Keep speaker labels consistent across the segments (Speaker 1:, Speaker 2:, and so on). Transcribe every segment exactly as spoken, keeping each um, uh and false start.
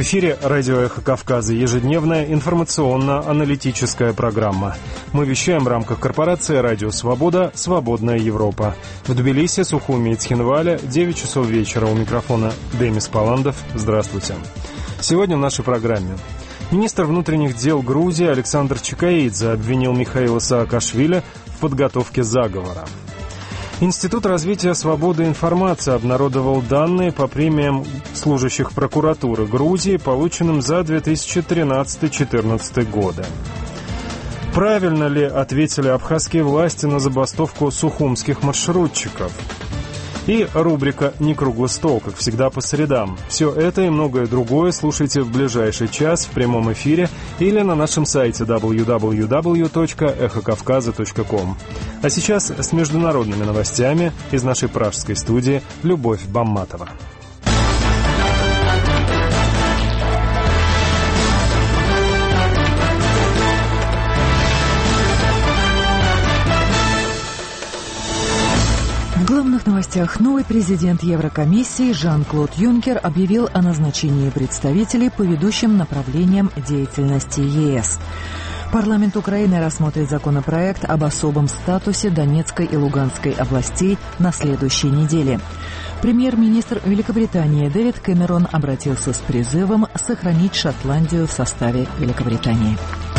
Speaker 1: В эфире радио «Эхо Кавказа», ежедневная информационно-аналитическая программа. Мы вещаем в рамках корпорации «Радио Свобода. Свободная Европа». В Тбилиси, Сухуми и Цхинвале девять часов вечера. У микрофона Демис Паландов. Здравствуйте. Сегодня в нашей программе. Министр внутренних дел Грузии Александр Чикаидзе обвинил Михаила Саакашвили в подготовке заговора. Институт развития свободы информации обнародовал данные по премиям служащих прокуратуры Грузии, полученным за две тысячи тринадцатый — две тысячи четырнадцатый годы. Правильно ли ответили абхазские власти на забастовку сухумских маршрутчиков? И рубрика «Не круглый стол», как всегда, по средам. Все это и многое другое слушайте в ближайший час в прямом эфире или на нашем сайте дабл ю дабл ю дабл ю точка эхо кавказа точка ком. А сейчас с международными новостями из нашей пражской студии Любовь Бамматова.
Speaker 2: В главных новостях. Новый президент Еврокомиссии Жан-Клод Юнкер объявил о назначении представителей по ведущим направлениям деятельности ЕС. Парламент Украины рассмотрит законопроект об особом статусе Донецкой и Луганской областей на следующей неделе. Премьер-министр Великобритании Дэвид Кэмерон обратился с призывом сохранить Шотландию в составе Великобритании.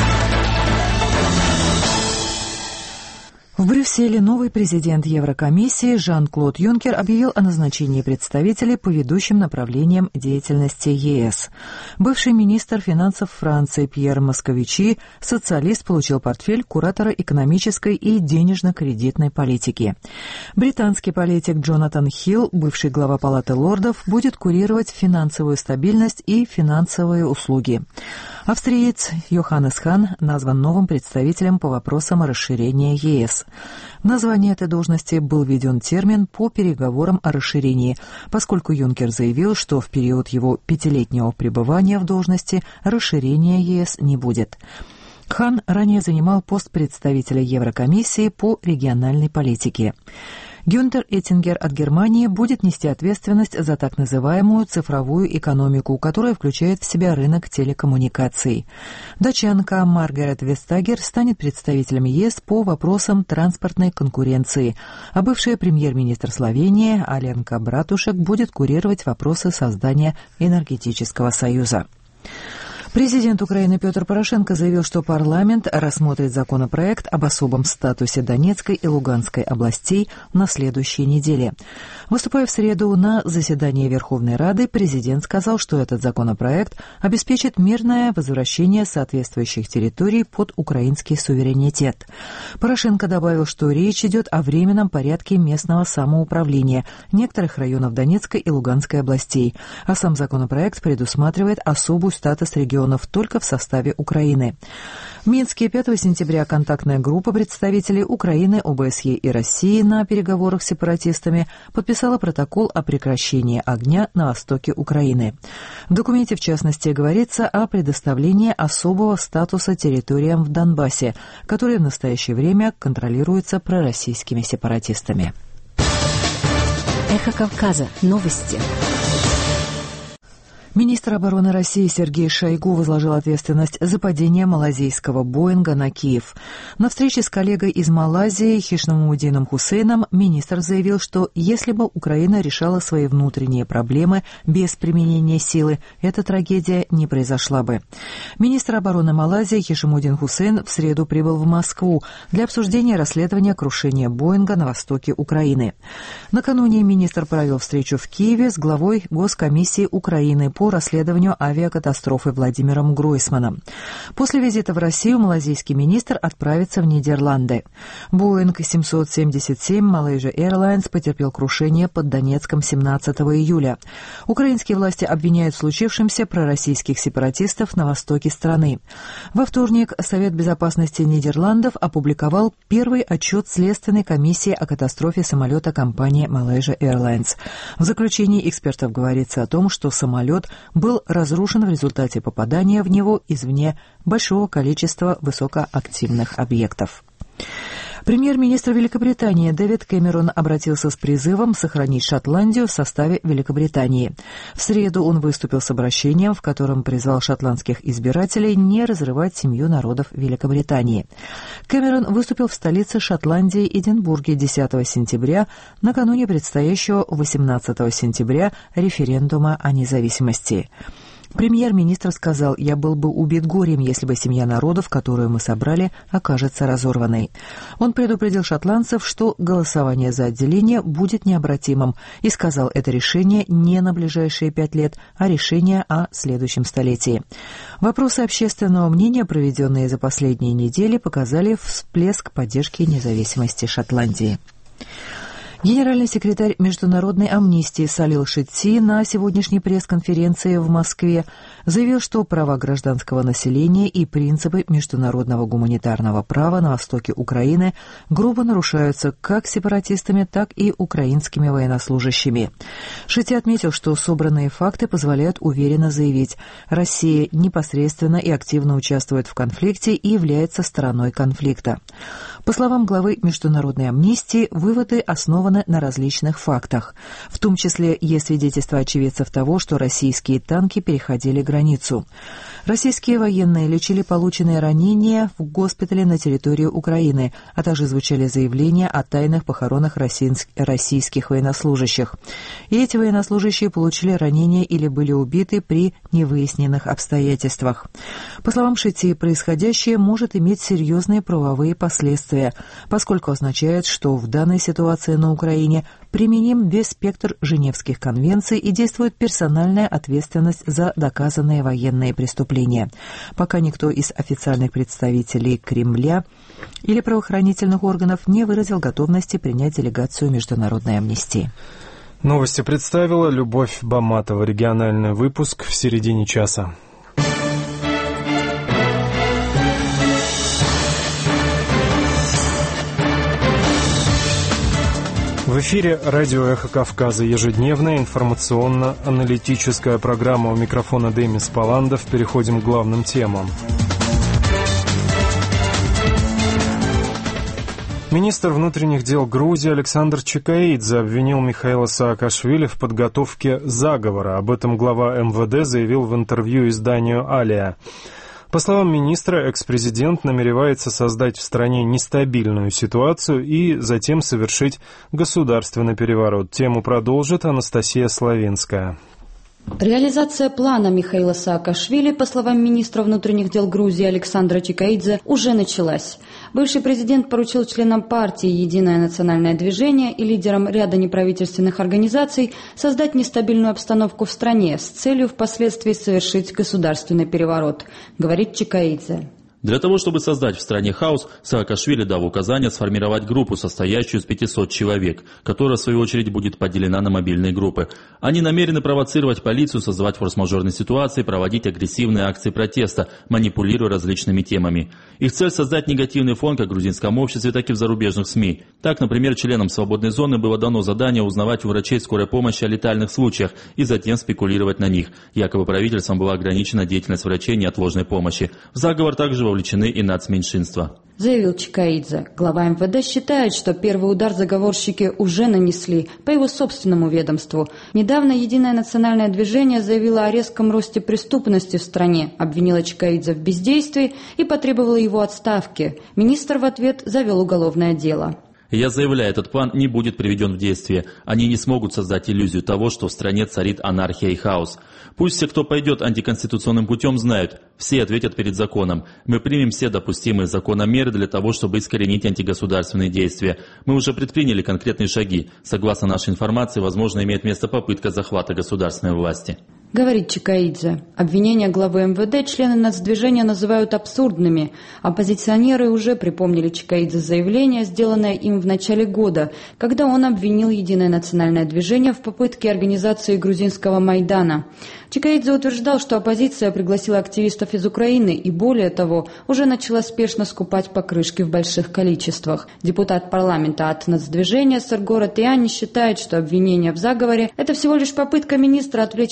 Speaker 2: В Брюсселе новый президент Еврокомиссии Жан-Клод Юнкер объявил о назначении представителей по ведущим направлениям деятельности ЕС. Бывший министр финансов Франции Пьер Московичи, социалист, получил портфель куратора экономической и денежно-кредитной политики. Британский политик Джонатан Хилл, бывший глава Палаты лордов, будет курировать финансовую стабильность и финансовые услуги. Австриец Йоханнес Хан назван новым представителем по вопросам расширения ЕС. В названии этой должности был введен термин по переговорам о расширении, поскольку Юнкер заявил, что в период его пятилетнего пребывания в должности расширения ЕС не будет. Хан ранее занимал пост представителя Еврокомиссии по региональной политике. Гюнтер Эттингер от Германии будет нести ответственность за так называемую цифровую экономику, которая включает в себя рынок телекоммуникаций. Датчанка Маргарет Вестагер станет представителем ЕС по вопросам транспортной конкуренции, а бывшая премьер-министр Словении Аленка Братушек будет курировать вопросы создания энергетического союза. Президент Украины Петр Порошенко заявил, что парламент рассмотрит законопроект об особом статусе Донецкой и Луганской областей на следующей неделе. Выступая в среду на заседании Верховной Рады, президент сказал, что этот законопроект обеспечит мирное возвращение соответствующих территорий под украинский суверенитет. Порошенко добавил, что речь идет о временном порядке местного самоуправления некоторых районов Донецкой и Луганской областей, а сам законопроект предусматривает особый статус региона только в составе Украины. В Минске пятого сентября контактная группа представителей Украины, ОБСЕ и России на переговорах с сепаратистами подписала протокол о прекращении огня на востоке Украины. В документе, в частности, говорится о предоставлении особого статуса территориям в Донбассе, которые в настоящее время контролируются пророссийскими сепаратистами.
Speaker 3: Эхо Кавказа. Новости.
Speaker 2: Министр обороны России Сергей Шойгу возложил ответственность за падение малазийского «Боинга» на Киев. На встрече с коллегой из Малайзии Хишнамудином Хусейном министр заявил, что если бы Украина решала свои внутренние проблемы без применения силы, эта трагедия не произошла бы. Министр обороны Малайзии Хишнамудин Хусейн в среду прибыл в Москву для обсуждения расследования крушения «Боинга» на востоке Украины. Накануне министр провел встречу в Киеве с главой Госкомиссии Украины по по расследованию авиакатастрофы Владимиром Гройсманом. После визита в Россию малазийский министр отправится в Нидерланды. Боинг семьсот семьдесят семь Malaysia Airlines потерпел крушение под Донецком семнадцатого июля. Украинские власти обвиняют в случившемся пророссийских сепаратистов на востоке страны. Во вторник Совет безопасности Нидерландов опубликовал первый отчет Следственной комиссии о катастрофе самолета компании Malaysia Airlines. В заключении экспертов говорится о том, что самолет был разрушен в результате попадания в него извне большого количества высокоактивных объектов. Премьер-министр Великобритании Дэвид Кэмерон обратился с призывом сохранить Шотландию в составе Великобритании. В среду он выступил с обращением, в котором призвал шотландских избирателей не разрывать семью народов Великобритании. Кэмерон выступил в столице Шотландии Эдинбурге десятого сентября, накануне предстоящего восемнадцатого сентября референдума о независимости. Премьер-министр сказал: «Я был бы убит горем, если бы семья народов, которую мы собрали, окажется разорванной». Он предупредил шотландцев, что голосование за отделение будет необратимым, и сказал, это решение не на ближайшие пять лет, а решение о следующем столетии. Вопросы общественного мнения, проведенные за последние недели, показали всплеск поддержки независимости Шотландии. Генеральный секретарь Международной амнистии Салил Шитти на сегодняшней пресс-конференции в Москве заявил, что права гражданского населения и принципы международного гуманитарного права на востоке Украины грубо нарушаются как сепаратистами, так и украинскими военнослужащими. Шитти отметил, что собранные факты позволяют уверенно заявить: Россия непосредственно и активно участвует в конфликте и является стороной конфликта. По словам главы Международной амнистии, выводы основаны на различных фактах. В том числе есть свидетельства очевидцев того, что российские танки переходили границу. Российские военные лечили полученные ранения в госпитале на территории Украины, а также звучали заявления о тайных похоронах российских военнослужащих. И эти военнослужащие получили ранения или были убиты при невыясненных обстоятельствах. По словам Шитти, происходящее может иметь серьезные правовые последствия, поскольку означает, что в данной ситуации на Украине применим весь спектр Женевских конвенций и действует персональная ответственность за доказанные военные преступления. Пока никто из официальных представителей Кремля или правоохранительных органов не выразил готовности принять делегацию Международной амнистии.
Speaker 1: Новости представила Любовь Баматова. Региональный выпуск в середине часа. В эфире радио «Эхо Кавказа», ежедневная информационно-аналитическая программа. У микрофона Демис Паландов. Переходим к главным темам. Министр внутренних дел Грузии Александр Чикаидзе обвинил Михаила Саакашвили в подготовке заговора. Об этом глава эм вэ дэ заявил в интервью изданию «Алия». По словам министра, экс-президент намеревается создать в стране нестабильную ситуацию и затем совершить государственный переворот. Тему продолжит Анастасия Славинская.
Speaker 4: Реализация плана Михаила Саакашвили, по словам министра внутренних дел Грузии Александра Чикаидзе, уже началась. Бывший президент поручил членам партии «Единое национальное движение» и лидерам ряда неправительственных организаций создать нестабильную обстановку в стране с целью впоследствии совершить государственный переворот, говорит Чикаидзе.
Speaker 5: Для того, чтобы создать в стране хаос, Саакашвили дал указание сформировать группу, состоящую из пятисот человек, которая, в свою очередь, будет поделена на мобильные группы. Они намерены провоцировать полицию, создавать форс-мажорные ситуации, проводить агрессивные акции протеста, манипулируя различными темами. Их цель – создать негативный фон как в грузинском обществе, так и в зарубежных СМИ. Так, например, членам «Свободной зоны» было дано задание узнавать у врачей скорой помощи о летальных случаях и затем спекулировать на них. Якобы правительством была ограничена деятельность врачей неотложной помощи. В заговор также вовлечены и нацменьшинства.
Speaker 4: Заявил Чикаидзе. Глава эм вэ дэ считает, что первый удар заговорщики уже нанесли по его собственному ведомству. Недавно Единое национальное движение заявило о резком росте преступности в стране, обвинило Чикаидзе в бездействии и потребовало его отставки. Министр в ответ завел уголовное дело.
Speaker 5: Я заявляю, этот план не будет приведен в действие. Они не смогут создать иллюзию того, что в стране царит анархия и хаос. Пусть все, кто пойдет антиконституционным путем, знают, все ответят перед законом. Мы примем все допустимые законом меры для того, чтобы искоренить антигосударственные действия. Мы уже предприняли конкретные шаги. Согласно нашей информации, возможно, имеет место попытка захвата государственной власти.
Speaker 4: Говорит Чикаидзе. Обвинения главы эм вэ дэ члены нацдвижения называют абсурдными. Оппозиционеры уже припомнили Чикаидзе заявление, сделанное им в начале года, когда он обвинил Единое национальное движение в попытке организации грузинского Майдана. Чикаидзе утверждал, что оппозиция пригласила активистов из Украины и, более того, уже начала спешно скупать покрышки в больших количествах. Депутат парламента от нацдвижения Сергора Тиани считает, что обвинение в заговоре – это всего лишь попытка министра отвлечь внимание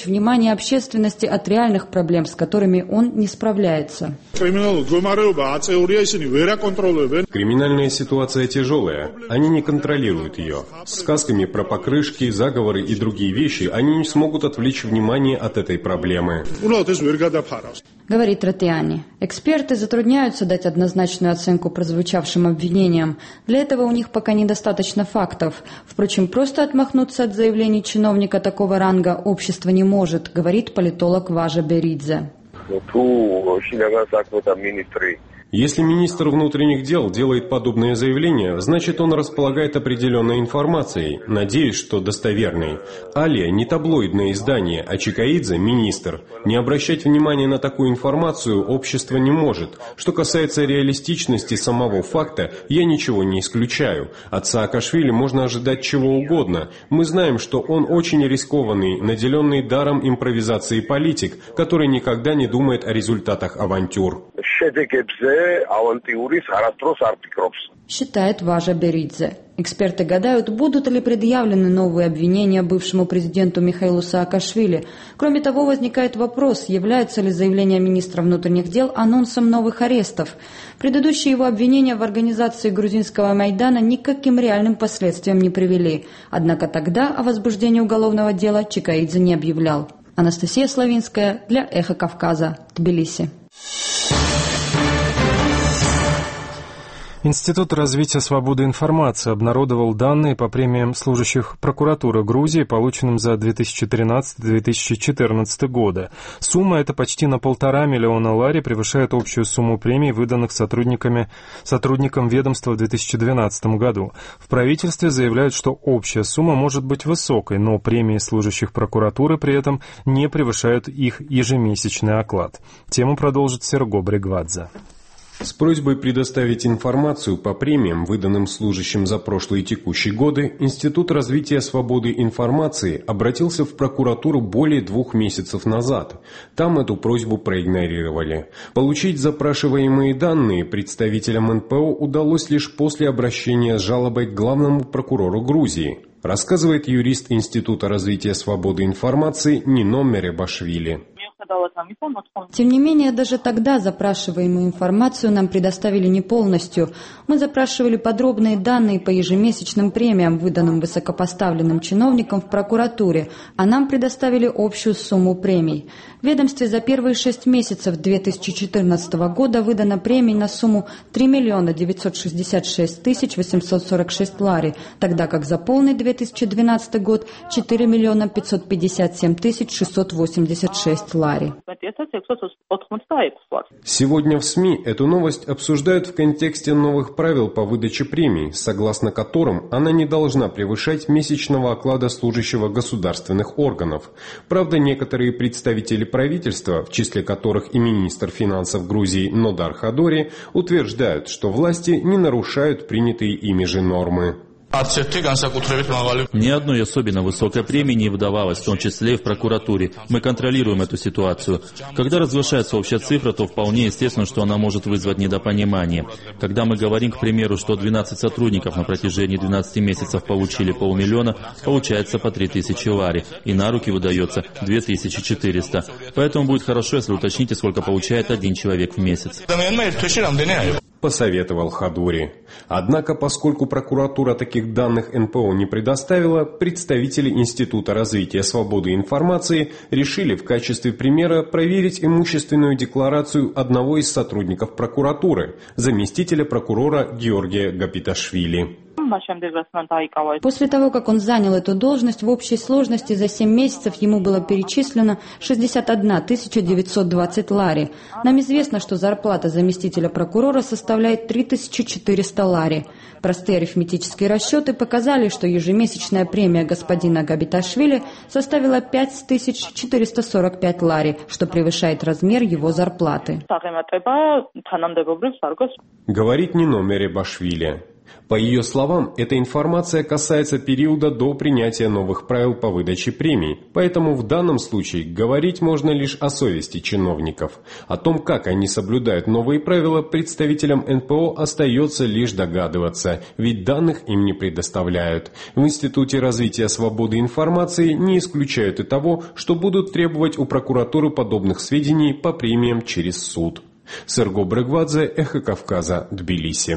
Speaker 4: внимание общественности от реальных проблем, с которыми он не справляется.
Speaker 6: Криминальная ситуация тяжелая. Они не контролируют ее. Сказками про покрышки, заговоры и другие вещи они не смогут отвлечь внимание от этой проблемы.
Speaker 4: Говорит Ратиани. Эксперты затрудняются дать однозначную оценку прозвучавшим обвинениям. Для этого у них пока недостаточно фактов. Впрочем, просто отмахнуться от заявлений чиновника такого ранга общество не может, говорит политолог Важа Беридзе.
Speaker 6: Если министр внутренних дел делает подобное заявление, значит он располагает определенной информацией, надеюсь, что достоверной. Алия не таблоидное издание, а Чикаидзе – министр. Не обращать внимания на такую информацию общество не может. Что касается реалистичности самого факта, я ничего не исключаю. От Саакашвили можно ожидать чего угодно. Мы знаем, что он очень рискованный, наделенный даром импровизации политик, который никогда не думает о результатах авантюр.
Speaker 4: Считает Важа Беридзе. Эксперты гадают, будут ли предъявлены новые обвинения бывшему президенту Михаилу Саакашвили. Кроме того, возникает вопрос, является ли заявление министра внутренних дел анонсом новых арестов. Предыдущие его обвинения в организации грузинского Майдана никаким реальным последствиям не привели. Однако тогда о возбуждении уголовного дела Чикаидзе не объявлял. Анастасия Славинская для Эхо Кавказа, Тбилиси.
Speaker 1: Институт развития свободы информации обнародовал данные по премиям служащих прокуратуры Грузии, полученным за две тысячи тринадцатый — две тысячи четырнадцатый годы. Сумма эта почти на полтора миллиона лари превышает общую сумму премий, выданных сотрудниками, сотрудникам ведомства в две тысячи двенадцатом году. В правительстве заявляют, что общая сумма может быть высокой, но премии служащих прокуратуры при этом не превышают их ежемесячный оклад. Тему продолжит Серго Бригвадзе.
Speaker 6: С просьбой предоставить информацию по премиям, выданным служащим за прошлые и текущие годы, Институт развития свободы информации обратился в прокуратуру более двух месяцев назад. Там эту просьбу проигнорировали. Получить запрашиваемые данные представителям эн пэ о удалось лишь после обращения с жалобой к главному прокурору Грузии, рассказывает юрист Института развития свободы информации Нино Меребашвили.
Speaker 4: Тем не менее, даже тогда запрашиваемую информацию нам предоставили не полностью. Мы запрашивали подробные данные по ежемесячным премиям, выданным высокопоставленным чиновникам в прокуратуре, а нам предоставили общую сумму премий. В ведомстве за первые шесть месяцев две тысячи четырнадцатого года выдано премий на сумму три миллиона девятьсот шестьдесят шесть тысяч восемьсот сорок шесть лари, тогда как за полный две тысячи двенадцатый год четыре миллиона пятьсот пятьдесят семь тысяч шестьсот восемьдесят шесть лари.
Speaker 6: Сегодня в СМИ эту новость обсуждают в контексте новых правил по выдаче премий, согласно которым она не должна превышать месячного оклада служащего государственных органов. Правда, некоторые представители правительства, в числе которых и министр финансов Грузии Нодар Хадори, утверждают, что власти не нарушают принятые ими же нормы.
Speaker 5: Ни одной особенно высокой премии не выдавалось, в том числе и в прокуратуре. Мы контролируем эту ситуацию. Когда разглашается общая цифра, то вполне естественно, что она может вызвать недопонимание. Когда мы говорим, к примеру, что двенадцать сотрудников на протяжении двенадцати месяцев получили полмиллиона, получается по три тысячи лари, и на руки выдается две тысячи четыреста. Поэтому будет хорошо, если уточните, сколько получает один человек в месяц.
Speaker 6: Посоветовал Хадори. Однако, поскольку прокуратура таких данных эн пэ о не предоставила, представители Института развития свободы информации решили в качестве примера проверить имущественную декларацию одного из сотрудников прокуратуры, заместителя прокурора Георгия Гапиташвили.
Speaker 4: После того, как он занял эту должность, в общей сложности за семь месяцев ему было перечислено шестьдесят одна тысяча девятьсот двадцать лари. Нам известно, что зарплата заместителя прокурора составляет три тысячи четыреста лари. Простые арифметические расчеты показали, что ежемесячная премия господина Габиташвили составила пять тысяч четыреста сорок пять лари, что превышает размер его зарплаты.
Speaker 6: Говорит Нино Меребашвили. По ее словам, эта информация касается периода до принятия новых правил по выдаче премий, поэтому в данном случае говорить можно лишь о совести чиновников. О том, как они соблюдают новые правила, представителям эн пэ о остается лишь догадываться, ведь данных им не предоставляют. В Институте развития свободы информации не исключают и того, что будут требовать у прокуратуры подобных сведений по премиям через суд. Серго Брыгвадзе, Эхо Кавказа, Тбилиси.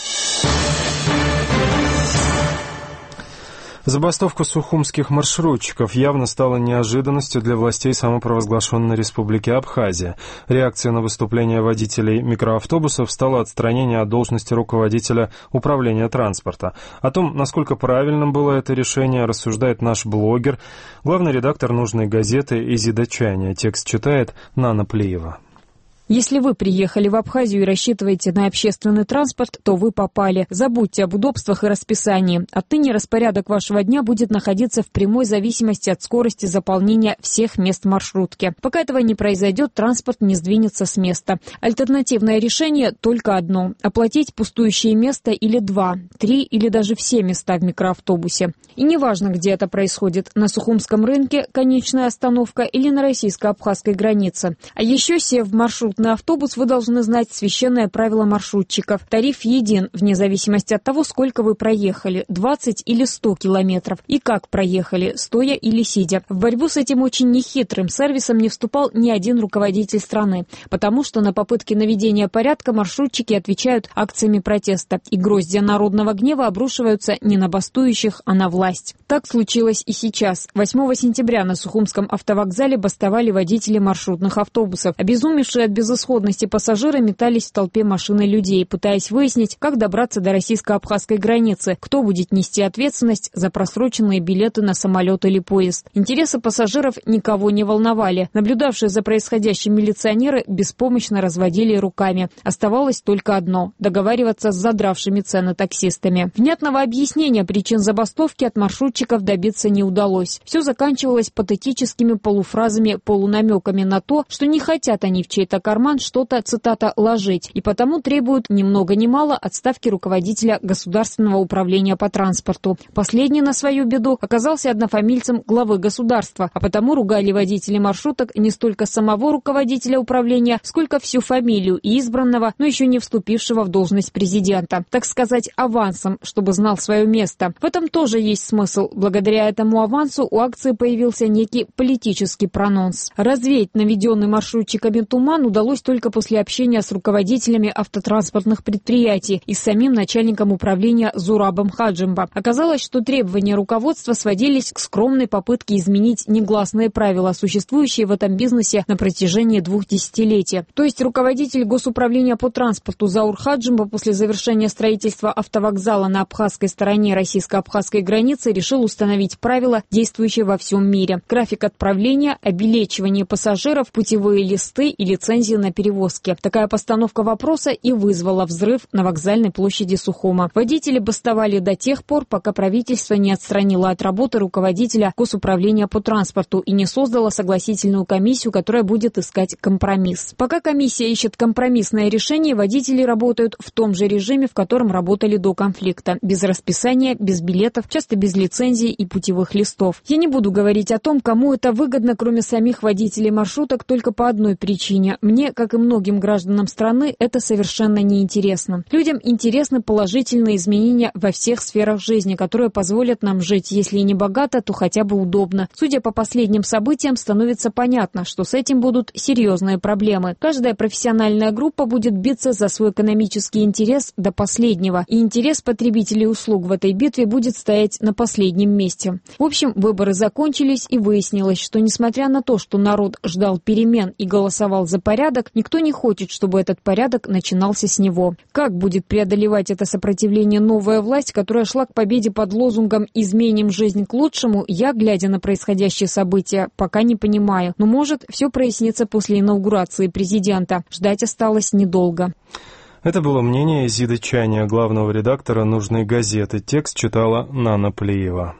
Speaker 1: Забастовка сухумских маршрутчиков явно стала неожиданностью для властей самопровозглашенной республики Абхазия. Реакцией на выступление водителей микроавтобусов стало отстранение от должности руководителя управления транспорта. О том, насколько правильным было это решение, рассуждает наш блогер, главный редактор нужной газеты Изида Чайня. Текст читает Нана Плиева.
Speaker 7: Если вы приехали в Абхазию и рассчитываете на общественный транспорт, то вы попали. Забудьте об удобствах и расписании. Отныне распорядок вашего дня будет находиться в прямой зависимости от скорости заполнения всех мест маршрутки. Пока этого не произойдет, транспорт не сдвинется с места. Альтернативное решение только одно – оплатить пустующее место или два, три или даже все места в микроавтобусе. И неважно, где это происходит – на Сухумском рынке, конечная остановка или на российско-абхазской границе. А еще, сев в маршрут на автобус, вы должны знать священное правило маршрутчиков. Тариф един, вне зависимости от того, сколько вы проехали – двадцать или сто километров. И как проехали – стоя или сидя. В борьбу с этим очень нехитрым сервисом не вступал ни один руководитель страны, потому что на попытки наведения порядка маршрутчики отвечают акциями протеста, и гроздья народного гнева обрушиваются не на бастующих, а на власть. Так случилось и сейчас. восьмого сентября на Сухумском автовокзале бастовали водители маршрутных автобусов. Обезумевшие от безысходности пассажиры метались в толпе машин и людей, пытаясь выяснить, как добраться до российско-абхазской границы, кто будет нести ответственность за просроченные билеты на самолет или поезд. Интересы пассажиров никого не волновали. Наблюдавшие за происходящим милиционеры беспомощно разводили руками. Оставалось только одно – договариваться с задравшими цены таксистами. Внятного объяснения причин забастовки от маршрутчиков добиться не удалось. Все заканчивалось патетическими полуфразами, полунамеками на то, что не хотят они в чей-то карман что-то, цитата, «ложить», и потому требуют ни много ни мало отставки руководителя Государственного управления по транспорту. Последний, на свою беду, оказался однофамильцем главы государства, а потому ругали водители маршруток не столько самого руководителя управления, сколько всю фамилию и избранного, но еще не вступившего в должность президента. Так сказать, авансом, чтобы знал свое место. В этом тоже есть смысл. Благодаря этому авансу у акции появился некий политический прононс. Развеять наведенный маршрутчиками туман удалось только после общения с руководителями автотранспортных предприятий и с самим начальником управления Зурабом Хаджимба. Оказалось, что требования руководства сводились к скромной попытке изменить негласные правила, существующие в этом бизнесе на протяжении двух десятилетий. То есть руководитель Госуправления по транспорту Заур Хаджимба после завершения строительства автовокзала на абхазской стороне российско-абхазской границы решил установить правила, действующие во всем мире. График отправления, обилечивание пассажиров, путевые листы и лицензии на перевозки. Такая постановка вопроса и вызвала взрыв на вокзальной площади Сухума. Водители бастовали до тех пор, пока правительство не отстранило от работы руководителя Госуправления по транспорту и не создало согласительную комиссию, которая будет искать компромисс. Пока комиссия ищет компромиссное решение, водители работают в том же режиме, в котором работали до конфликта. Без расписания, без билетов, часто без лицензий и путевых листов. Я не буду говорить о том, кому это выгодно, кроме самих водителей маршруток, только по одной причине. Мне, как и многим гражданам страны, это совершенно неинтересно. Людям интересны положительные изменения во всех сферах жизни, которые позволят нам жить, если и не богато, то хотя бы удобно. Судя по последним событиям, становится понятно, что с этим будут серьезные проблемы. Каждая профессиональная группа будет биться за свой экономический интерес до последнего, и интерес потребителей услуг в этой битве будет стоять на последнем месте. В общем, выборы закончились, и выяснилось, что несмотря на то, что народ ждал перемен и голосовал за порядок, никто не хочет, чтобы этот порядок начинался с него. Как будет преодолевать это сопротивление новая власть, которая шла к победе под лозунгом «изменим жизнь к лучшему», я, глядя на происходящие события, пока не понимаю. Но, может, все прояснится после инаугурации президента. Ждать осталось недолго.
Speaker 1: Это было мнение Изиды Чайня, главного редактора нужной газеты. Текст читала Нана Плиева.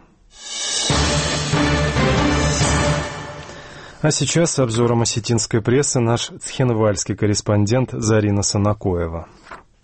Speaker 1: А сейчас с обзором осетинской прессы наш цхинвальский корреспондент Зарина Санакоева.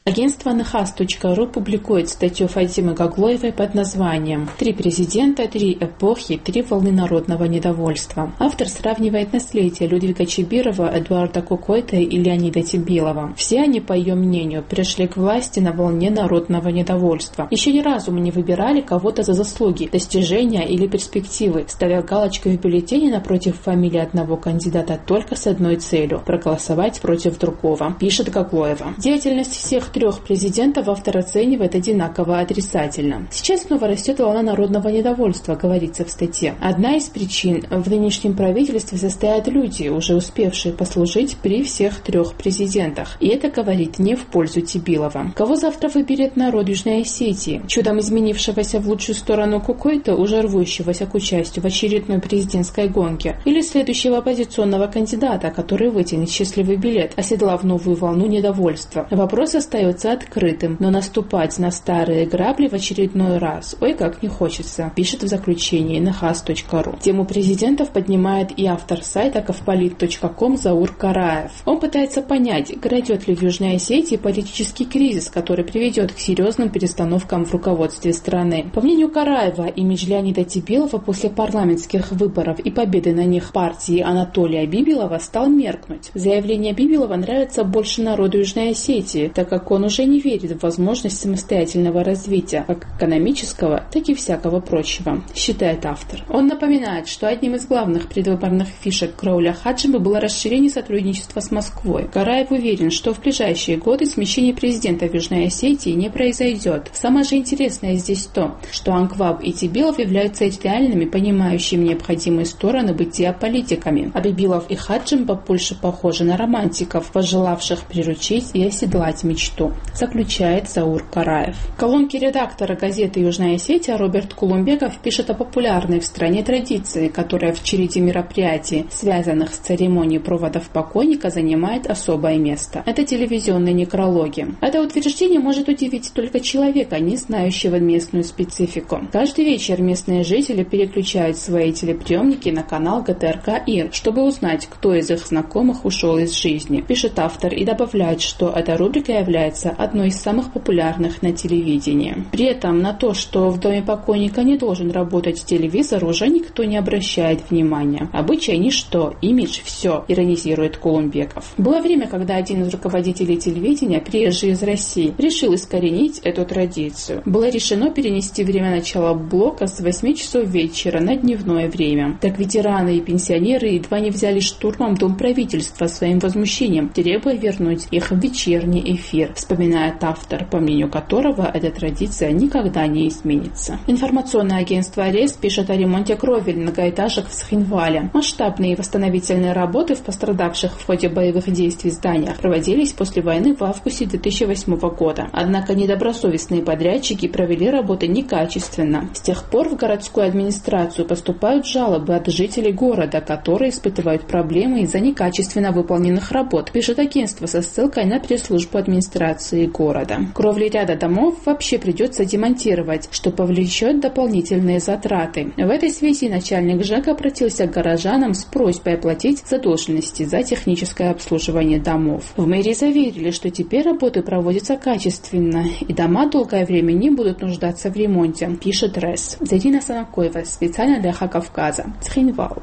Speaker 8: Агентство Нехас точка ру публикует статью Фатимы Гаглоевой под названием «Три президента, три эпохи, три волны народного недовольства». Автор сравнивает наследие Людвига Чибирова, Эдуарда Кукойта и Леонида Тибилова. Все они, по ее мнению, пришли к власти на волне народного недовольства. Еще ни разу мы не выбирали кого-то за заслуги, достижения или перспективы, ставя галочку в бюллетене напротив фамилии одного кандидата только с одной целью – проголосовать против другого, пишет Гаглоева. Деятельность всех трех президентов автор оценивает одинаково отрицательно. Сейчас снова растет волна народного недовольства, говорится в статье. Одна из причин – в нынешнем правительстве состоят люди, уже успевшие послужить при всех трех президентах. И это говорит не в пользу Тибилова. Кого завтра выберет народ Южной Осетии? Чудом изменившегося в лучшую сторону Кукойта, уже рвущегося к участию в очередной президентской гонке? Или следующего оппозиционного кандидата, который вытянет счастливый билет, оседлав новую волну недовольства? Вопрос остается открытым, но наступать на старые грабли в очередной раз ой как не хочется, пишет в заключении Нехас точка ру. Тему президентов поднимает и автор сайта ковполит точка ком Заур Караев. Он пытается понять, грядет ли в Южной Осетии политический кризис, который приведет к серьезным перестановкам в руководстве страны. По мнению Караева, имидж Леонида Тибилова после парламентских выборов и победы на них партии Анатолия Бибилова стал меркнуть. Заявление Бибилова нравится больше народу Южной Осетии, так как он уже не верит в возможность самостоятельного развития, как экономического, так и всякого прочего, считает автор. Он напоминает, что одним из главных предвыборных фишек Крауля Хаджима было расширение сотрудничества с Москвой. Караев уверен, что в ближайшие годы смещение президента в Южной Осетии не произойдет. Самое же интересное здесь то, что Анкваб и Тибилов являются идеальными, понимающими необходимые стороны бытия политиками, а Бибилов и Хаджим больше похожи на романтиков, пожелавших приручить и оседлать мечту, заключает Заур Караев. В колонке редактора газеты «Южная Осетия» Роберт Кулумбеков пишет о популярной в стране традиции, которая в череде мероприятий, связанных с церемонией проводов покойника, занимает особое место. Это телевизионные некрологи. Это утверждение может удивить только человека, не знающего местную специфику. Каждый вечер местные жители переключают свои телеприемники на канал гэ тэ эр ка ИР, чтобы узнать, кто из их знакомых ушел из жизни, пишет автор и добавляет, что эта рубрика является одной из самых популярных на телевидении. При этом на то, что в доме покойника не должен работать телевизор, уже никто не обращает внимания. Обычай ничто, имидж все, иронизирует Кулумбеков. Было время, когда один из руководителей телевидения, приезжий из России, решил искоренить эту традицию. Было решено перенести время начала блока с восьми часов вечера на дневное время. Так ветераны и пенсионеры едва не взяли штурмом Дом правительства своим возмущением, требуя вернуть их в вечерний эфир, вспоминает автор, по мнению которого эта традиция никогда не изменится. Информационное агентство АРЕС пишет о ремонте кровель многоэтажек в Схинвале. Масштабные восстановительные работы в пострадавших в ходе боевых действий зданиях проводились после войны в августе две тысячи восьмого года. Однако недобросовестные подрядчики провели работы некачественно. С тех пор в городскую администрацию поступают жалобы от жителей города, которые испытывают проблемы из-за некачественно выполненных работ, пишет агентство со ссылкой на пресс-службу администрации города. Кровли ряда домов вообще придется демонтировать, что повлечет дополнительные затраты. В этой связи начальник ЖЭК обратился к горожанам с просьбой оплатить задолженности за техническое обслуживание домов. В мэрии заверили, что теперь работы проводятся качественно, и дома долгое время не будут нуждаться в ремонте, пишет РЭС. Зарина Санакоева, специально для Эхо Кавказа, Схинвал.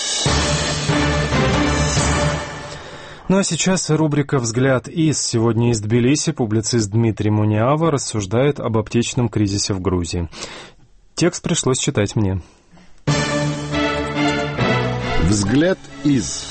Speaker 1: Ну а сейчас рубрика «Взгляд из». Сегодня из Тбилиси публицист Дмитрий Муниава рассуждает об аптечном кризисе в Грузии. Текст пришлось читать мне.
Speaker 9: «Взгляд из».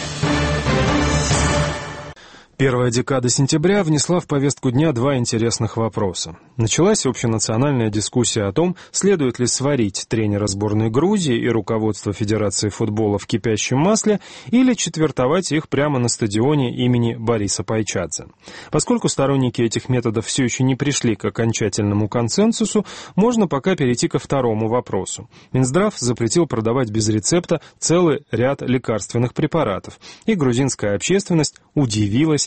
Speaker 1: Первая декада сентября внесла в повестку дня два интересных вопроса. Началась общенациональная дискуссия о том, следует ли сварить тренера сборной Грузии и руководство Федерации футбола в кипящем масле или четвертовать их прямо на стадионе имени Бориса Пайчадзе. Поскольку сторонники этих методов все еще не пришли к окончательному консенсусу, можно пока перейти ко второму вопросу. Минздрав запретил продавать без рецепта целый ряд лекарственных препаратов, и грузинская общественность удивилась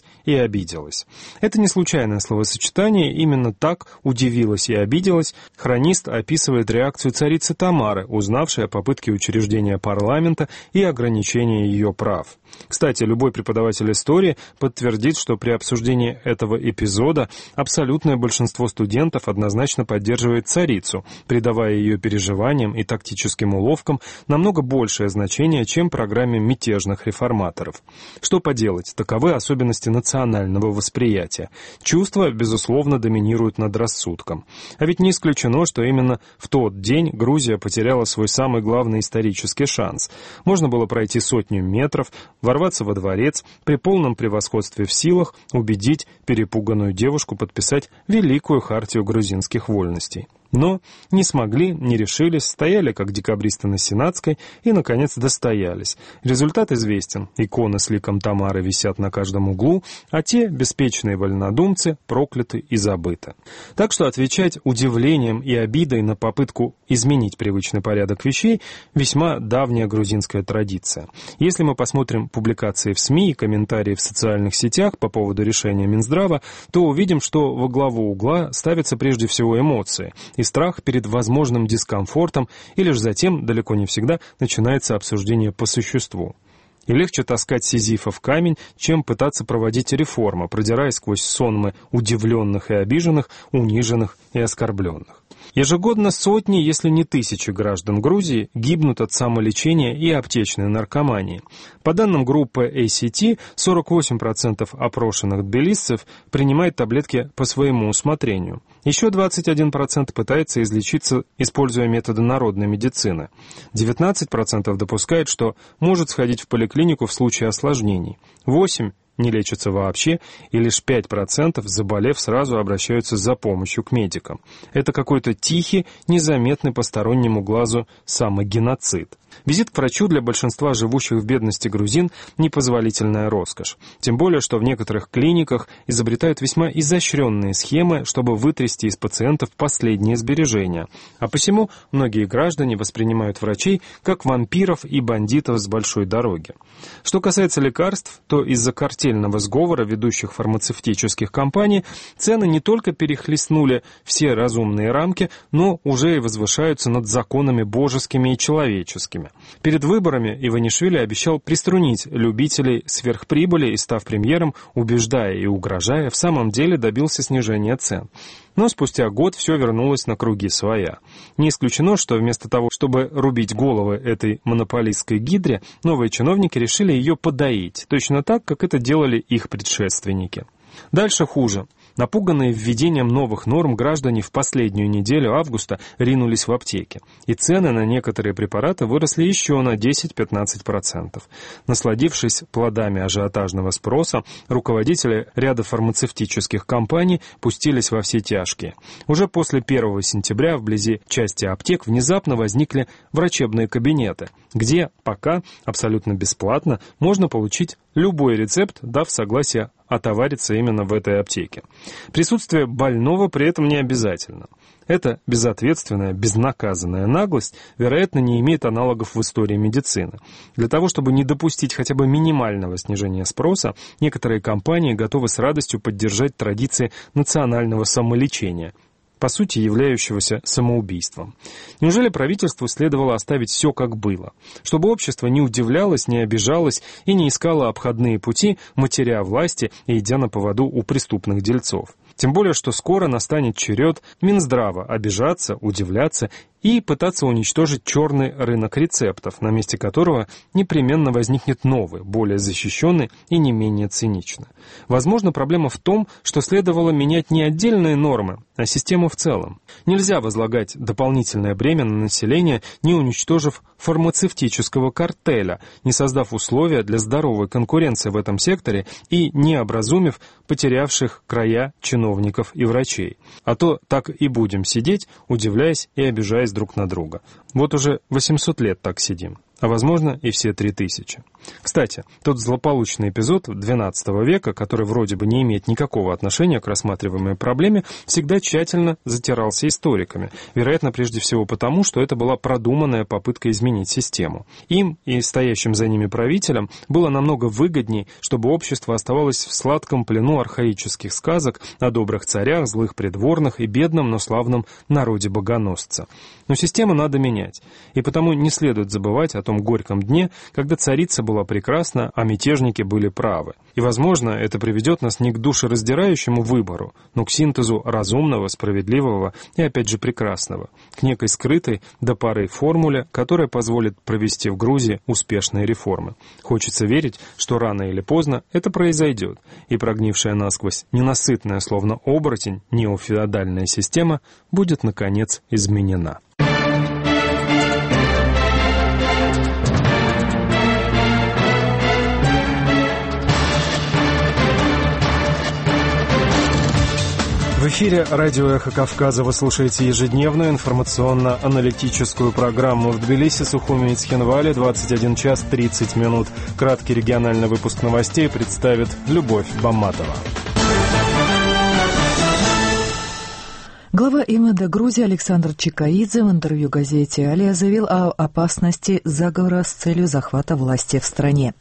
Speaker 1: и обиделась. Это не случайное словосочетание, именно так удивилась и обиделась хронист описывает реакцию царицы Тамары, узнавшей о попытке учреждения парламента и ограничения ее прав. Кстати, любой преподаватель истории подтвердит, что при обсуждении этого эпизода абсолютное большинство студентов однозначно поддерживает царицу, придавая ее переживаниям и тактическим уловкам намного большее значение, чем программе мятежных реформаторов. Что поделать, таковы особенности национального восприятия. Чувства, безусловно, доминируют над рассудком. А ведь не исключено, что именно в тот день Грузия потеряла свой самый главный исторический шанс. Можно было пройти сотню метров, ворваться во дворец, при полном превосходстве в силах убедить перепуганную девушку подписать Великую хартию грузинских вольностей. Но не смогли, не решились, стояли как декабристы на Сенатской и, наконец, достоялись. Результат известен. Иконы с ликом Тамары висят на каждом углу, а те, беспечные вольнодумцы, прокляты и забыты. Так что отвечать удивлением и обидой на попытку изменить привычный порядок вещей весьма давняя грузинская традиция. Если мы посмотрим публикации в СМИ и комментарии в социальных сетях по поводу решения Минздрава, то увидим, что во главу угла ставятся прежде всего эмоции и страх перед возможным дискомфортом, и лишь затем, далеко не всегда, начинается обсуждение по существу. И легче таскать Сизифов камень, чем пытаться проводить реформы, продираясь сквозь сонмы удивленных и обиженных, униженных и оскорбленных. Ежегодно сотни, если не тысячи граждан Грузии гибнут от самолечения и аптечной наркомании. По данным группы эй си ти, сорок восемь процентов опрошенных тбилисцев принимает таблетки по своему усмотрению. Еще двадцать один процент пытается излечиться, используя методы народной медицины. девятнадцать процентов допускает, что может сходить в поликлинику в случае осложнений. восемь процентов не лечатся вообще, и лишь пять процентов, заболев, сразу обращаются за помощью к медикам. Это какой-то тихий, незаметный постороннему глазу самогеноцид. Визит к врачу для большинства живущих в бедности грузин – непозволительная роскошь. Тем более, что в некоторых клиниках изобретают весьма изощренные схемы, чтобы вытрясти из пациентов последние сбережения. А посему многие граждане воспринимают врачей как вампиров и бандитов с большой дороги. Что касается лекарств, то из-за картельного сговора ведущих фармацевтических компаний цены не только перехлестнули все разумные рамки, но уже и возвышаются над законами божескими и человеческими. Перед выборами Иванишвили обещал приструнить любителей сверхприбыли и, став премьером, убеждая и угрожая, в самом деле добился снижения цен. Но спустя год все вернулось на круги своя. Не исключено, что вместо того, чтобы рубить головы этой монополистской гидре, новые чиновники решили ее подоить, точно так, как это делали их предшественники. Дальше хуже. Напуганные введением новых норм, граждане в последнюю неделю августа ринулись в аптеки, и цены на некоторые препараты выросли еще на десять-пятнадцать процентов. Насладившись плодами ажиотажного спроса, руководители ряда фармацевтических компаний пустились во все тяжкие. Уже после первого сентября вблизи части аптек внезапно возникли врачебные кабинеты, где пока абсолютно бесплатно можно получить любой рецепт, дав согласие отовариться именно в этой аптеке. Присутствие больного при этом не обязательно. Эта безответственная, безнаказанная наглость, вероятно, не имеет аналогов в истории медицины. Для того, чтобы не допустить хотя бы минимального снижения спроса, некоторые компании готовы с радостью поддержать традиции национального самолечения, по сути являющегося самоубийством. Неужели правительству следовало оставить все как было, чтобы общество не удивлялось, не обижалось и не искало обходные пути, матеря власти и идя на поводу у преступных дельцов? Тем более, что скоро настанет черед Минздрава обижаться, удивляться и пытаться уничтожить черный рынок рецептов, на месте которого непременно возникнет новый, более защищенный и не менее циничный. Возможно, проблема в том, что следовало менять не отдельные нормы, а систему в целом. Нельзя возлагать дополнительное бремя на население, не уничтожив фармацевтического картеля, не создав условия для здоровой конкуренции в этом секторе и не образумив потерявших края чиновников и врачей. А то так и будем сидеть, удивляясь и обижаясь друг на друга. Вот уже восемьсот лет так сидим. а возможно и все три тысячи. Кстати, тот злополучный эпизод двенадцатого века, который вроде бы не имеет никакого отношения к рассматриваемой проблеме, всегда тщательно затирался историками, вероятно, прежде всего потому, что это была продуманная попытка изменить систему. Им и стоящим за ними правителям было намного выгодней, чтобы общество оставалось в сладком плену архаических сказок о добрых царях, злых придворных и бедном, но славном народе-богоносца. Но систему надо менять, и потому не следует забывать о том горьком дне, когда царица была прекрасна, а мятежники были правы. И, возможно, это приведет нас не к душераздирающему выбору, но к синтезу разумного, справедливого и, опять же, прекрасного, к некой скрытой до поры формуле, которая позволит провести в Грузии успешные реформы. Хочется верить, что рано или поздно это произойдет, и прогнившая насквозь, ненасытная, словно оборотень, неофеодальная система будет, наконец, изменена. В эфире радио «Эхо Кавказа» вы слушаете ежедневную информационно-аналитическую программу. В Тбилиси, Сухуми и Цхинвале двадцать один час тридцать минут. Краткий региональный выпуск новостей представит Любовь Бамматова.
Speaker 2: Глава МВД Грузии Александр Чикаидзе в интервью газете «Алия» заявил о опасности заговора с целью захвата власти в стране.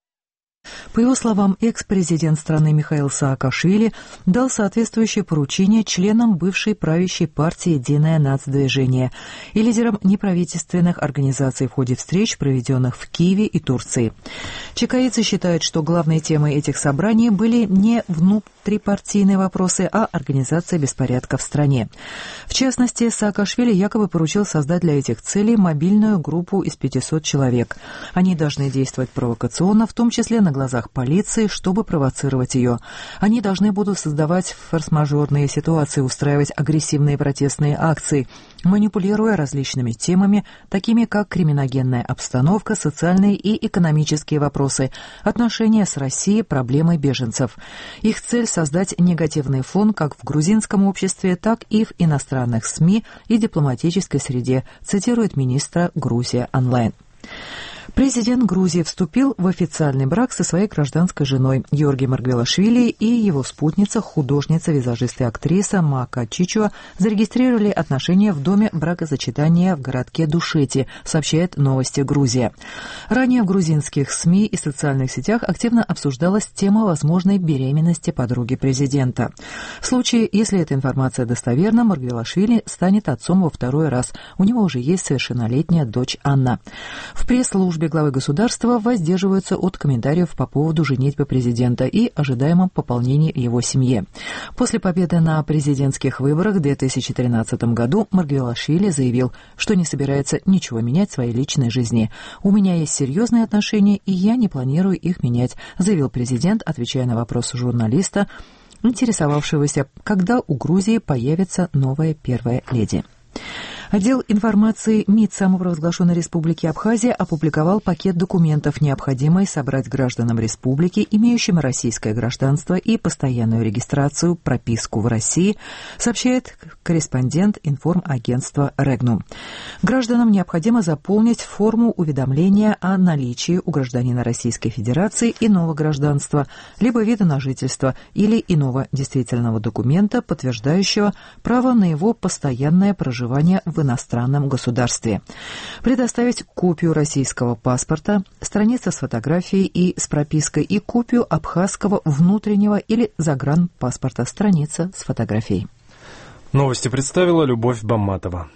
Speaker 2: По его словам, экс-президент страны Михаил Саакашвили дал соответствующее поручение членам бывшей правящей партии «Единое нацдвижение» и лидерам неправительственных организаций в ходе встреч, проведенных в Киеве и Турции. Чикаидзе считает, что главной темой этих собраний были не внутрипартийные вопросы, а организация беспорядка в стране. В частности, Саакашвили якобы поручил создать для этих целей мобильную группу из пятисот человек. Они должны действовать провокационно, в том числе на глазах полиции, чтобы провоцировать ее. Они должны будут создавать форс-мажорные ситуации, устраивать агрессивные протестные акции, манипулируя различными темами, такими как криминогенная обстановка, социальные и экономические вопросы, отношения с Россией, проблемы беженцев. Их цель — создать негативный фон как в грузинском обществе, так и в иностранных СМИ и дипломатической среде, цитирует министра «Грузия онлайн». Президент Грузии вступил в официальный брак со своей гражданской женой Георгий Маргвелашвили, и его спутница, художница, визажист и актриса Мака Чичуа, зарегистрировали отношения в доме бракосочетания в городке Душети, сообщает «Новости Грузия». Ранее в грузинских СМИ и социальных сетях активно обсуждалась тема возможной беременности подруги президента. В случае, если эта информация достоверна, Маргвелашвили станет отцом во второй раз. У него уже есть совершеннолетняя дочь Анна. В пресс-службе главы государства воздерживаются от комментариев по поводу женитьбы президента и ожидаемом пополнении его семье. После победы на президентских выборах в две тысячи тринадцатом году Маргвелашвили заявил, что не собирается ничего менять в своей личной жизни. «У меня есть серьезные отношения, и я не планирую их менять», заявил президент, отвечая на вопрос журналиста, интересовавшегося, когда у Грузии появится новая первая леди. Отдел информации МИД самопровозглашенной Республики Абхазия опубликовал пакет документов, необходимый собрать гражданам республики, имеющим российское гражданство и постоянную регистрацию, прописку в России, сообщает корреспондент информагентства «Регнум». Гражданам необходимо заполнить форму уведомления о наличии у гражданина Российской Федерации иного гражданства, либо вида на жительство или иного действительного документа, подтверждающего право на его постоянное проживание в в иностранном государстве. Предоставить копию российского паспорта, страница с фотографией и с пропиской, и копию абхазского внутреннего или загранпаспорта, страница с фотографией.
Speaker 1: Новости представила Любовь Бамматова.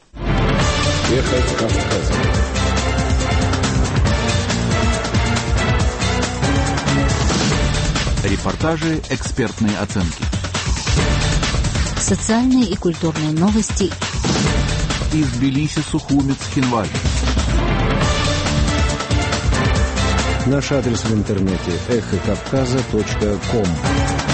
Speaker 9: Эхо Кавказа.
Speaker 10: Репортажи, экспертные оценки.
Speaker 3: Социальные и культурные новости.
Speaker 10: Из Тбилиси, Сухуми, Цхинвале.
Speaker 9: Наш адрес в интернете эхо кавказа точка ком.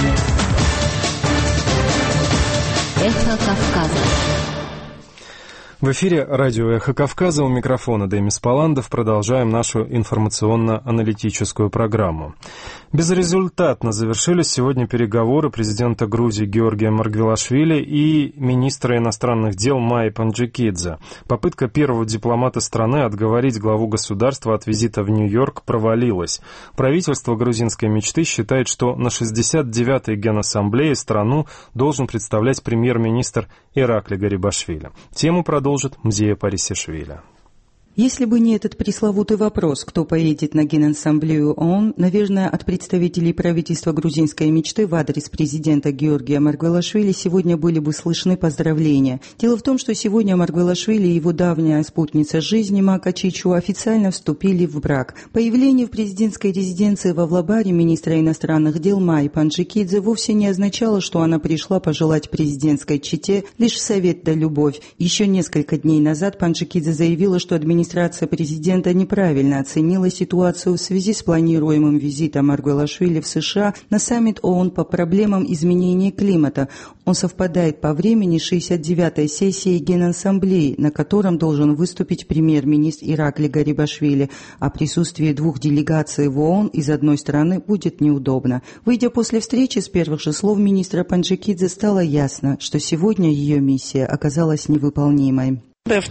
Speaker 3: Эхо Кавказа.
Speaker 1: В эфире радио «Эхо Кавказа», у микрофона Демис Паландов. Продолжаем нашу информационно-аналитическую программу. Безрезультатно завершились сегодня переговоры президента Грузии Георгия Маргвелашвили и министра иностранных дел Майи Панджикидзе. Попытка первого дипломата страны отговорить главу государства от визита в Нью-Йорк провалилась. Правительство грузинской мечты считает, что на шестьдесят девятой Генассамблее страну должен представлять премьер-министр Иракли Гарибашвили. Тему продолжит Мзия Парисишвили.
Speaker 11: Если бы не этот пресловутый вопрос, кто поедет на Генассамблею ООН, наверное, от представителей правительства грузинской мечты в адрес президента Георгия Маргвелашвили сегодня были бы слышны поздравления. Дело в том, что сегодня Маргвелашвили и его давняя спутница жизни Мака Чичу официально вступили в брак. Появление в президентской резиденции в Авлабаре министра иностранных дел Майи Панджикидзе вовсе не означало, что она пришла пожелать президентской чете лишь совет да любовь. Еще несколько дней назад Панджикидзе заявила, что администрация Администрация президента неправильно оценила ситуацию в связи с планируемым визитом Маргвелашвили в США на саммит ООН по проблемам изменения климата. Он совпадает по времени с шестьдесят девятой сессией Генассамблеи, на котором должен выступить премьер-министр Иракли Гарибашвили. О присутствии двух делегаций в ООН из одной страны будет неудобно. Выйдя после встречи, с первых же слов министра Панджикидзе стало ясно, что сегодня ее миссия оказалась невыполнимой.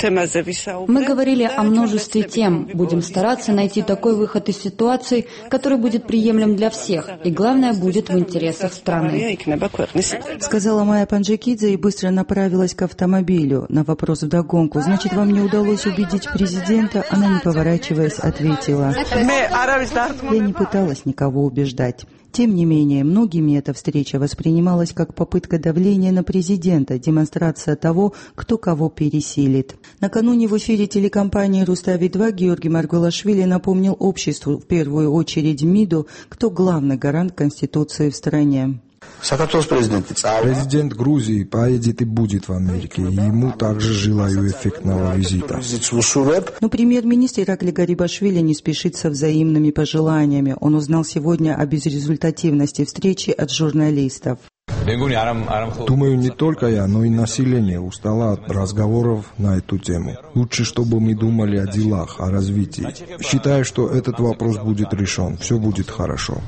Speaker 4: Мы говорили о множестве тем. Будем стараться найти такой выход из ситуации, который будет приемлем для всех, и главное, будет в интересах страны.
Speaker 11: Сказала Майя Панджикидзе и быстро направилась к автомобилю. На вопрос вдогонку: «Значит, вам не удалось убедить президента?» Она, не поворачиваясь, ответила: «Я не пыталась никого убеждать». Тем не менее, многими эта встреча воспринималась как попытка давления на президента, демонстрация того, кто кого пересилит. Накануне в эфире телекомпании «Рустави-два» Георгий Маргвелашвили напомнил обществу, в первую очередь МИДу, кто главный гарант Конституции в стране.
Speaker 12: Президент Грузии поедет и будет в Америке, и ему также желаю эффектного визита.
Speaker 11: Но премьер-министр Иракли Гарибашвили не спешит со взаимными пожеланиями. Он узнал сегодня о безрезультативности встречи от журналистов.
Speaker 12: Думаю, не только я, но и население устало от разговоров на эту тему. Лучше, чтобы мы думали о делах, о развитии. Считаю, что этот вопрос будет решен. Все будет хорошо.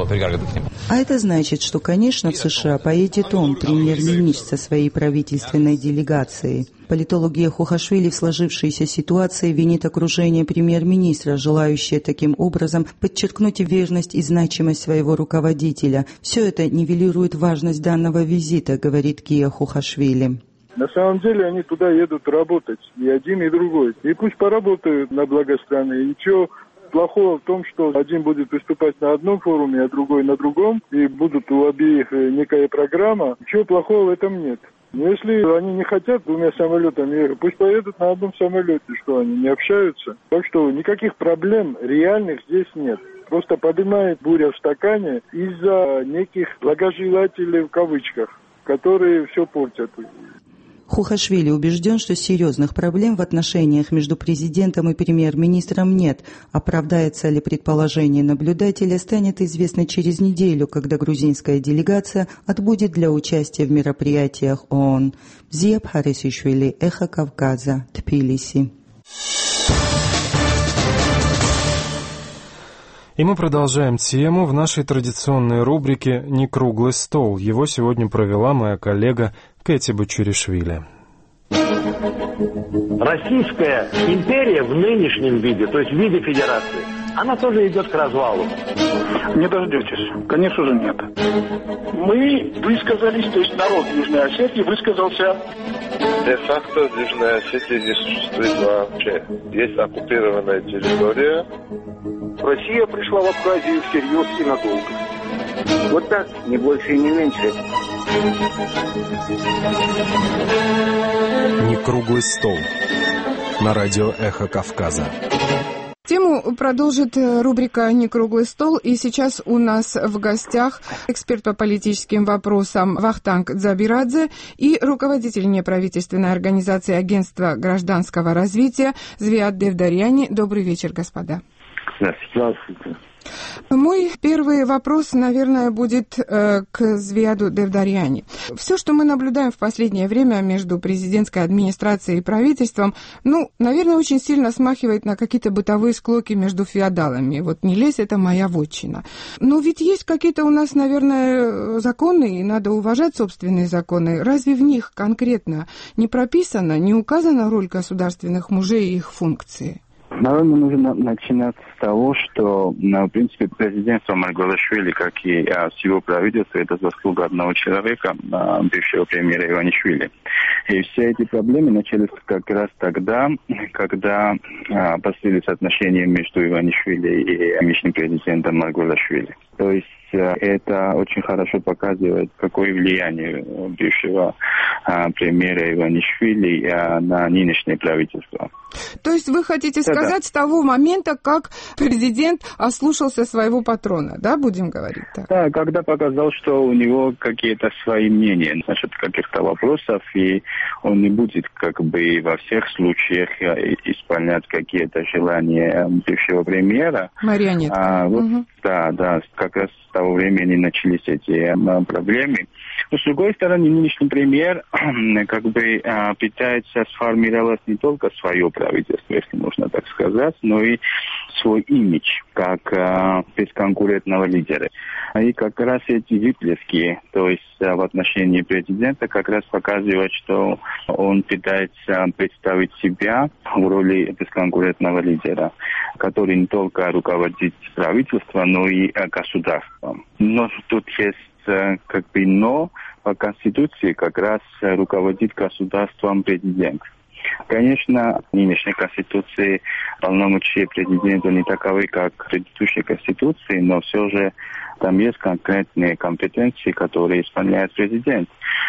Speaker 11: А это значит, что, конечно, в США поедет он, премьер-министр, со своей правительственной делегацией. Политолог Хохашвили в сложившейся ситуации винит окружение премьер-министра, желающее таким образом подчеркнуть верность и значимость своего руководителя. Все это нивелирует важность данного визита, говорит Кия Хохашвили.
Speaker 13: На самом деле они туда едут работать, и один, и другой. И пусть поработают на благо страны. И ничего плохого в том, что один будет выступать на одном форуме, а другой на другом, и будут у обеих некая программа. Ничего плохого в этом нет. Но если они не хотят двумя самолетами ехать, пусть поедут на одном самолете, что они не общаются. Так что никаких проблем реальных здесь нет. Просто поднимает буря в стакане из-за неких благожелателей в кавычках, которые все портят.
Speaker 11: Хохашвили убежден, что серьезных проблем в отношениях между президентом и премьер-министром нет. Оправдается ли предположение наблюдателя, станет известно через неделю, когда грузинская делегация отбудет для участия в мероприятиях ООН. Мзия Парисишвили, Эхо Кавказа, Тбилиси.
Speaker 1: И мы продолжаем тему в нашей традиционной рубрике «Не круглый стол». Его сегодня провела моя коллега Кэти Бачуришвили.
Speaker 14: Российская империя в нынешнем виде, то есть в виде федерации, она тоже идет к развалу.
Speaker 15: Не дождетесь. Конечно же, нет. Мы высказались, то есть народ Южной Осетии высказался.
Speaker 16: Де-факто в Южной Осетии не существует вообще. Есть оккупированная территория.
Speaker 15: Россия пришла в Абхазию всерьез и надолго.
Speaker 17: Вот так, не больше и не меньше.
Speaker 1: Не круглый стол. На радио «Эхо Кавказа».
Speaker 18: Тему продолжит рубрика «Не круглый стол», и сейчас у нас в гостях эксперт по политическим вопросам Вахтанг Дзабирадзе и руководитель неправительственной организации Агентства гражданского развития Звиат Девдарьяни. Добрый вечер, господа.
Speaker 17: Здравствуйте.
Speaker 18: Мой первый вопрос, наверное, будет э, к Звияду Девдарьяни. Все, что мы наблюдаем в последнее время между президентской администрацией и правительством, ну, наверное, очень сильно смахивает на какие-то бытовые склоки между феодалами. Вот не лезь, это моя вотчина. Но ведь есть какие-то у нас, наверное, законы, и надо уважать собственные законы. Разве в них конкретно не прописана, не указана роль государственных мужей и их функции?
Speaker 19: Наверное, нужно начинать с того, что, в принципе, президентство Маргвелашвили, как и всего правительства, это заслуга одного человека, бывшего премьера Иванишвили. И все эти проблемы начались как раз тогда, когда обострились отношения между Иванишвили и нынешним президентом Маргвелашвили. То есть это очень хорошо показывает, какое влияние бывшего а, премьера Иванишвили а, на нынешнее правительство.
Speaker 18: То есть вы хотите
Speaker 19: да,
Speaker 18: сказать
Speaker 19: да.
Speaker 18: с того момента, как президент ослушался своего патрона, да, будем говорить так?
Speaker 19: Да, когда показал, что у него какие-то свои мнения насчет каких-то вопросов, и он не будет как бы во всех случаях исполнять какие-то желания бывшего премьера.
Speaker 18: Марионетка.
Speaker 19: А, вот,
Speaker 18: угу.
Speaker 19: Да, да, как раз с того времени начались эти а, проблемы. Но, с другой стороны, нынешний премьер как бы а, пытается сформировать не только свое правительство, если можно так сказать, но и свой имидж как а, бесконкурентного лидера. И как раз эти выплески, то есть а, в отношении президента, как раз показывают, что он пытается представить себя в роли бесконкурентного лидера, который не только руководит правительством, но и а, государством. Но тут есть как бы но по Конституции как раз руководит государством президент. Конечно, в нынешней Конституции полномочия президента не таковы, как в предыдущей Конституции, но все же там есть конкретные компетенции, которые исполняет президент.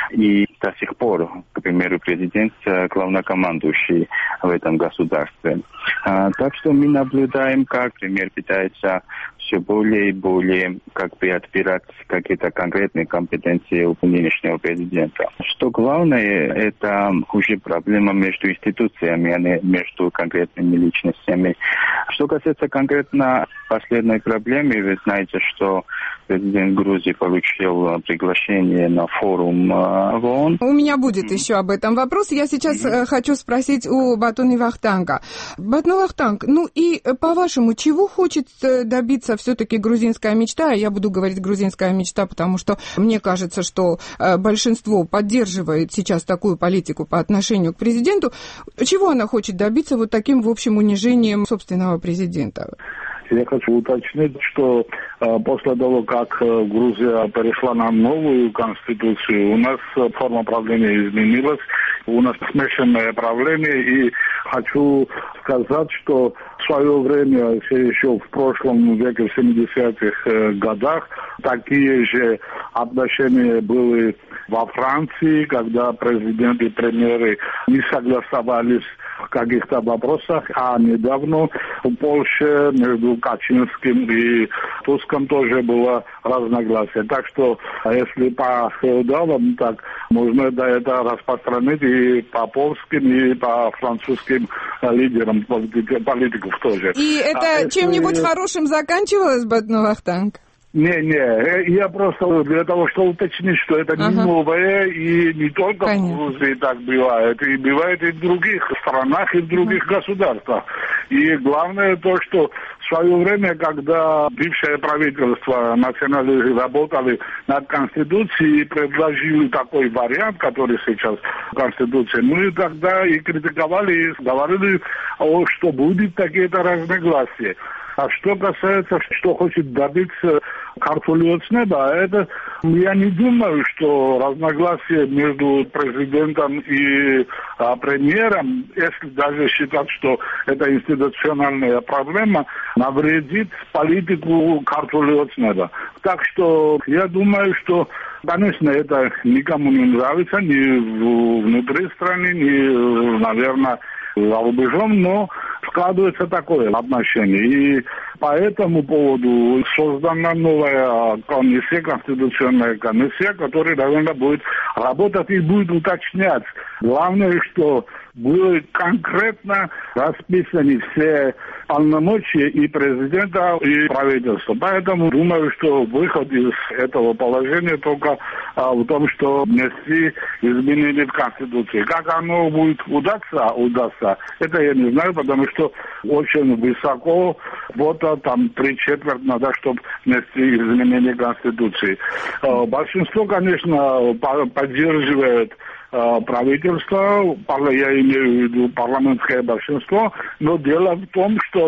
Speaker 19: И до сих пор, к примеру, президент главнокомандующий в этом государстве. А, так что мы наблюдаем, как премьер пытается все более и более как бы отбирать какие-то конкретные компетенции у нынешнего президента. Что главное, это уже проблема между институциями, а не между конкретными личностями. Что касается конкретно последней проблемы, вы знаете, что президент Грузии получил приглашение на форум в ООН.
Speaker 18: У меня будет mm-hmm. еще об этом вопрос. Я сейчас mm-hmm. хочу спросить у Батуны Вахтанга. Батуна Вахтанг, ну и по-вашему, чего хочет добиться все-таки грузинская мечта? Я буду говорить грузинская мечта, потому что мне кажется, что большинство поддерживает сейчас такую политику по отношению к президенту. Чего она хочет добиться вот таким, в общем, унижением собственного президента?
Speaker 15: Я хочу уточнить, что э, после того, как э, Грузия перешла на новую конституцию, у нас э, форма правления изменилась, у нас смешанное правление, и хочу сказать, что в свое время, еще в прошлом веке, в семидесятых э, годах, такие же отношения были во Франции, когда президенты и премьеры не согласовались в каких-то вопросах, а недавно в Польше между Качинским и Туском тоже было разногласие. Так что, если по феодалам, так можно это распространить и по польским, и по французским лидерам политиков тоже.
Speaker 18: И это а чем-нибудь если... хорошим заканчивалось, Батуна Вахтанг?
Speaker 15: Не-не, я просто для того, чтобы уточнить, что это ага. не новое, и не только Понятно. в Грузии так бывает, и бывает и в других странах, и в других ага. государствах. И главное то, что в свое время, когда бывшее правительство националисты работали над Конституцией и предложили такой вариант, который сейчас в Конституции, мы тогда и критиковали, и говорили, что будет такие-то разногласия. А что касается, что хочет добиться Картулиоц неба, это я не думаю, что разногласия между президентом и а, премьером, если даже считать, что это институциональная проблема, навредит политику Картулиоц неба. Так что я думаю, что, конечно, это никому не нравится, ни внутри страны, ни, наверное, за рубежом, но складывается такое отношение. И по этому поводу создана новая комиссия, конституционная комиссия, которая, наверное, будет работать и будет уточнять. Главное, что были конкретно расписаны все полномочия и президента, и правительства. Поэтому думаю, что выход из этого положения только а, в том, что внести изменения в Конституции. Как оно будет удаться, удастся, это я не знаю, потому что очень высоко, вот там три четверти надо, чтобы внести изменения в Конституции. А, большинство, конечно, поддерживает правительство, я имею в виду парламентское большинство, но дело в том, что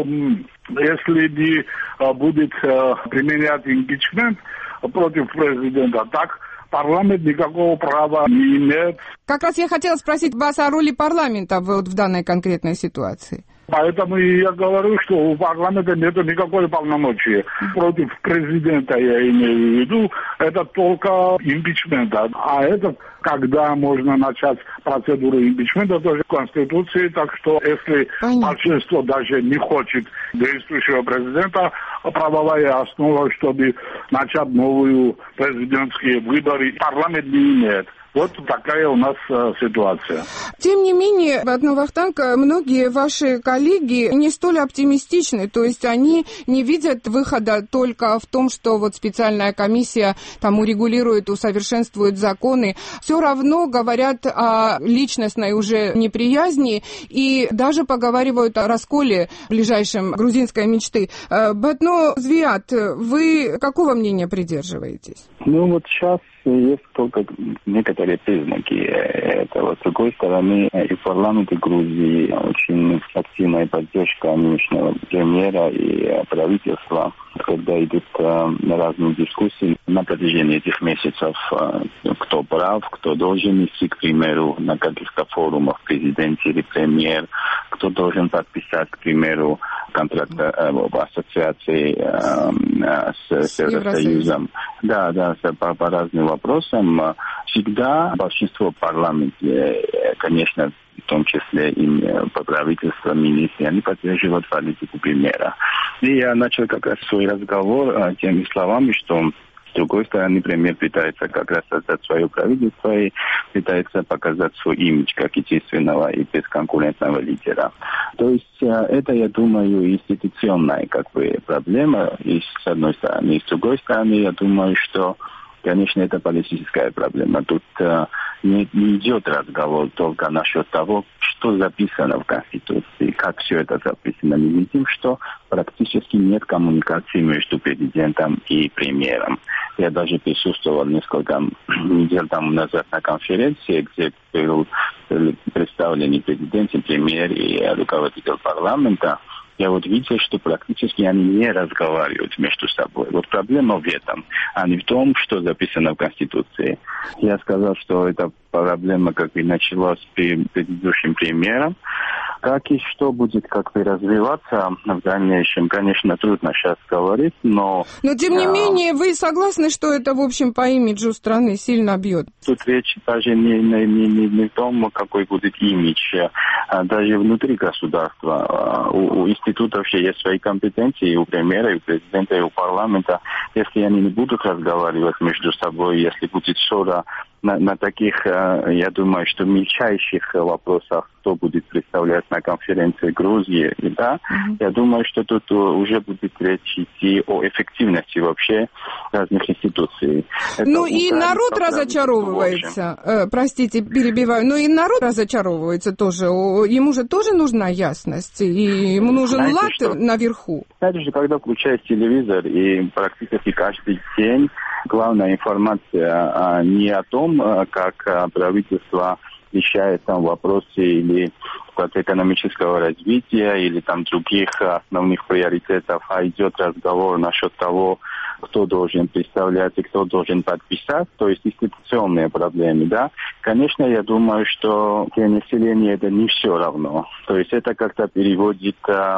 Speaker 15: если не будет применять импичмент против президента, так парламент никакого права не имеет.
Speaker 18: Как раз я хотела спросить вас о роли парламента вот в данной конкретной ситуации.
Speaker 15: Поэтому я говорю, что у парламента нет никакой полномочия. Против президента, я имею в виду, это только импичмент. А это, когда можно начать процедуру импичмента, тоже в Конституции. Так что, если Понятно. большинство даже не хочет действующего президента, правовая основа, чтобы начать новые президентские выборы, парламент не имеет. Вот такая у нас э, ситуация.
Speaker 18: Тем не менее, одно Вахтанг, многие ваши коллеги не столь оптимистичны, то есть они не видят выхода только в том, что вот специальная комиссия там урегулирует, усовершенствует законы. Все равно говорят о личностной уже неприязни и даже поговаривают о расколе ближайшем грузинской мечты. Батно Звиат, вы какого мнения придерживаетесь?
Speaker 19: Ну вот сейчас есть только некоторые признаки этого. С другой стороны, и в парламенте Грузии очень активная поддержка нынешнего премьера и правительства, когда идут разные дискуссии на протяжении этих месяцев, кто прав, кто должен идти, к примеру, на каких-то форумах президент или премьер, кто должен подписать, к примеру, контракт об ассоциации с, с Евросоюзом. Да, да, по, по разным вопросам. Всегда большинство в парламенте, конечно, в том числе и по правительству, министры, они поддерживают политику премьера. И я начал как раз свой разговор теми словами, что с другой стороны, премьер пытается как раз создать свое правительство и пытается показать свой имидж как единственного и бесконкурентного лидера. То есть это, я думаю, институционная как бы проблема, и с одной стороны. И с другой стороны, я думаю, что, конечно, это политическая проблема. Тут э, не, не идет разговор только насчет того, что записано в Конституции, как все это записано. Мы видим, что практически нет коммуникации между президентом и премьером. Я даже присутствовал несколько недель тому назад на конференции, где был представлены президент, премьер и руководитель парламента. Я вот видел, что практически они не разговаривают между собой. Вот проблема в этом, а не в том, что записано в Конституции. Я сказал, что эта проблема как бы началась с предыдущим премьером. Как и что будет как бы развиваться в дальнейшем, конечно, трудно сейчас говорить, но... Но, тем не а... менее, вы согласны, что это, в общем, по имиджу страны сильно бьет? Тут речь даже не, не, не, не в том, какой будет имидж. Даже внутри государства у, у институтов же есть свои компетенции, и у премьера, и у президента, и у парламента. Если они не будут разговаривать между собой, если будет ссора на, на таких, я думаю, что мельчайших вопросах, кто будет представлять на конференции Грузии, да, mm-hmm. я думаю, что тут уже будет речь идти о эффективности вообще разных институций.
Speaker 18: Ну и народ разочаровывается, э, простите, перебиваю, но и народ разочаровывается тоже, ему же тоже нужна ясность, и ему нужен Знаете, лад что? наверху.
Speaker 19: Знаете же, когда включаешь телевизор, и практически каждый день главная информация а, не о том, как а, правительство решает там вопросы или экономического развития, или там других основных приоритетов, а идет разговор насчет того, кто должен представлять и кто должен подписать, то есть институционные проблемы, да. Конечно, я думаю, что для населения это не все равно. То есть это как-то переводит а,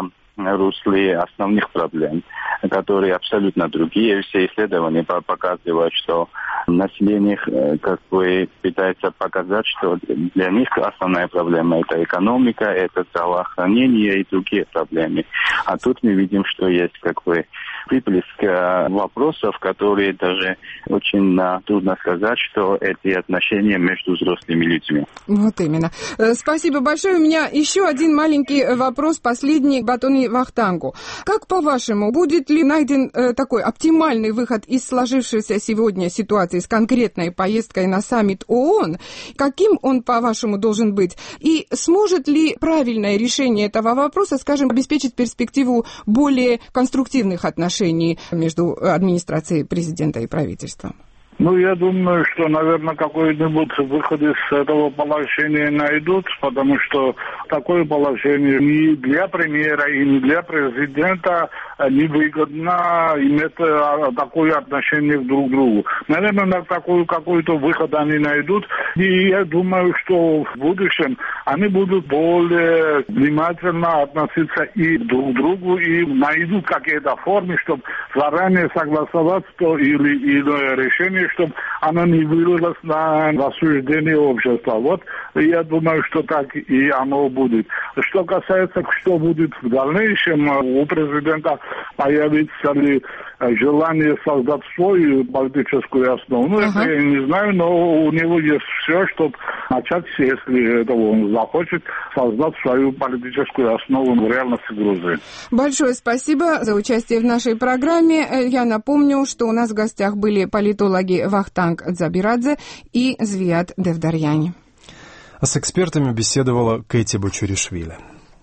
Speaker 19: русле основных проблем, которые абсолютно другие. Все исследования показывают, что население как бы пытается показать, что для них основная проблема – это экономика, это здравоохранение и другие проблемы. А тут мы видим, что есть как бы выплеск вопросов, которые даже очень трудно сказать, что эти отношения между взрослыми людьми.
Speaker 18: Вот именно. Спасибо большое. У меня еще один маленький вопрос, последний, к Батону Вахтангу. Как, по-вашему, будет ли найден э, такой оптимальный выход из сложившейся сегодня ситуации с конкретной поездкой на саммит ООН? Каким он, по-вашему, должен быть? И сможет ли правильное решение этого вопроса, скажем, обеспечить перспективу более конструктивных отношений между администрацией президента и правительством?
Speaker 15: Ну, я думаю, что, наверное, какой-нибудь выход из этого положения найдут, потому что такое положение ни для премьера и ни для президента невыгодно иметь такое отношение друг к другу. Наверное, на такой какой-то выход они найдут, и я думаю, что в будущем они будут более внимательно относиться и друг к другу, и найдут какие-то формы, чтобы заранее согласовать то или иное решение, чтобы оно не вылилось на рассуждение общества. Вот я думаю, что так и оно будет. Что касается, что будет в дальнейшем, у президента появится ли желание создать свою политическую основу. Ну, ага. это я не знаю, но у него есть все, чтобы начать, если этого он захочет, создать свою политическую основу в реальности Грузии.
Speaker 18: Большое спасибо за участие в нашей программе. Я напомню, что у нас в гостях были политологи Вахтанг Дзабирадзе и Звиат Девдарьяни.
Speaker 1: А с экспертами беседовала Кэти Бочуришвили.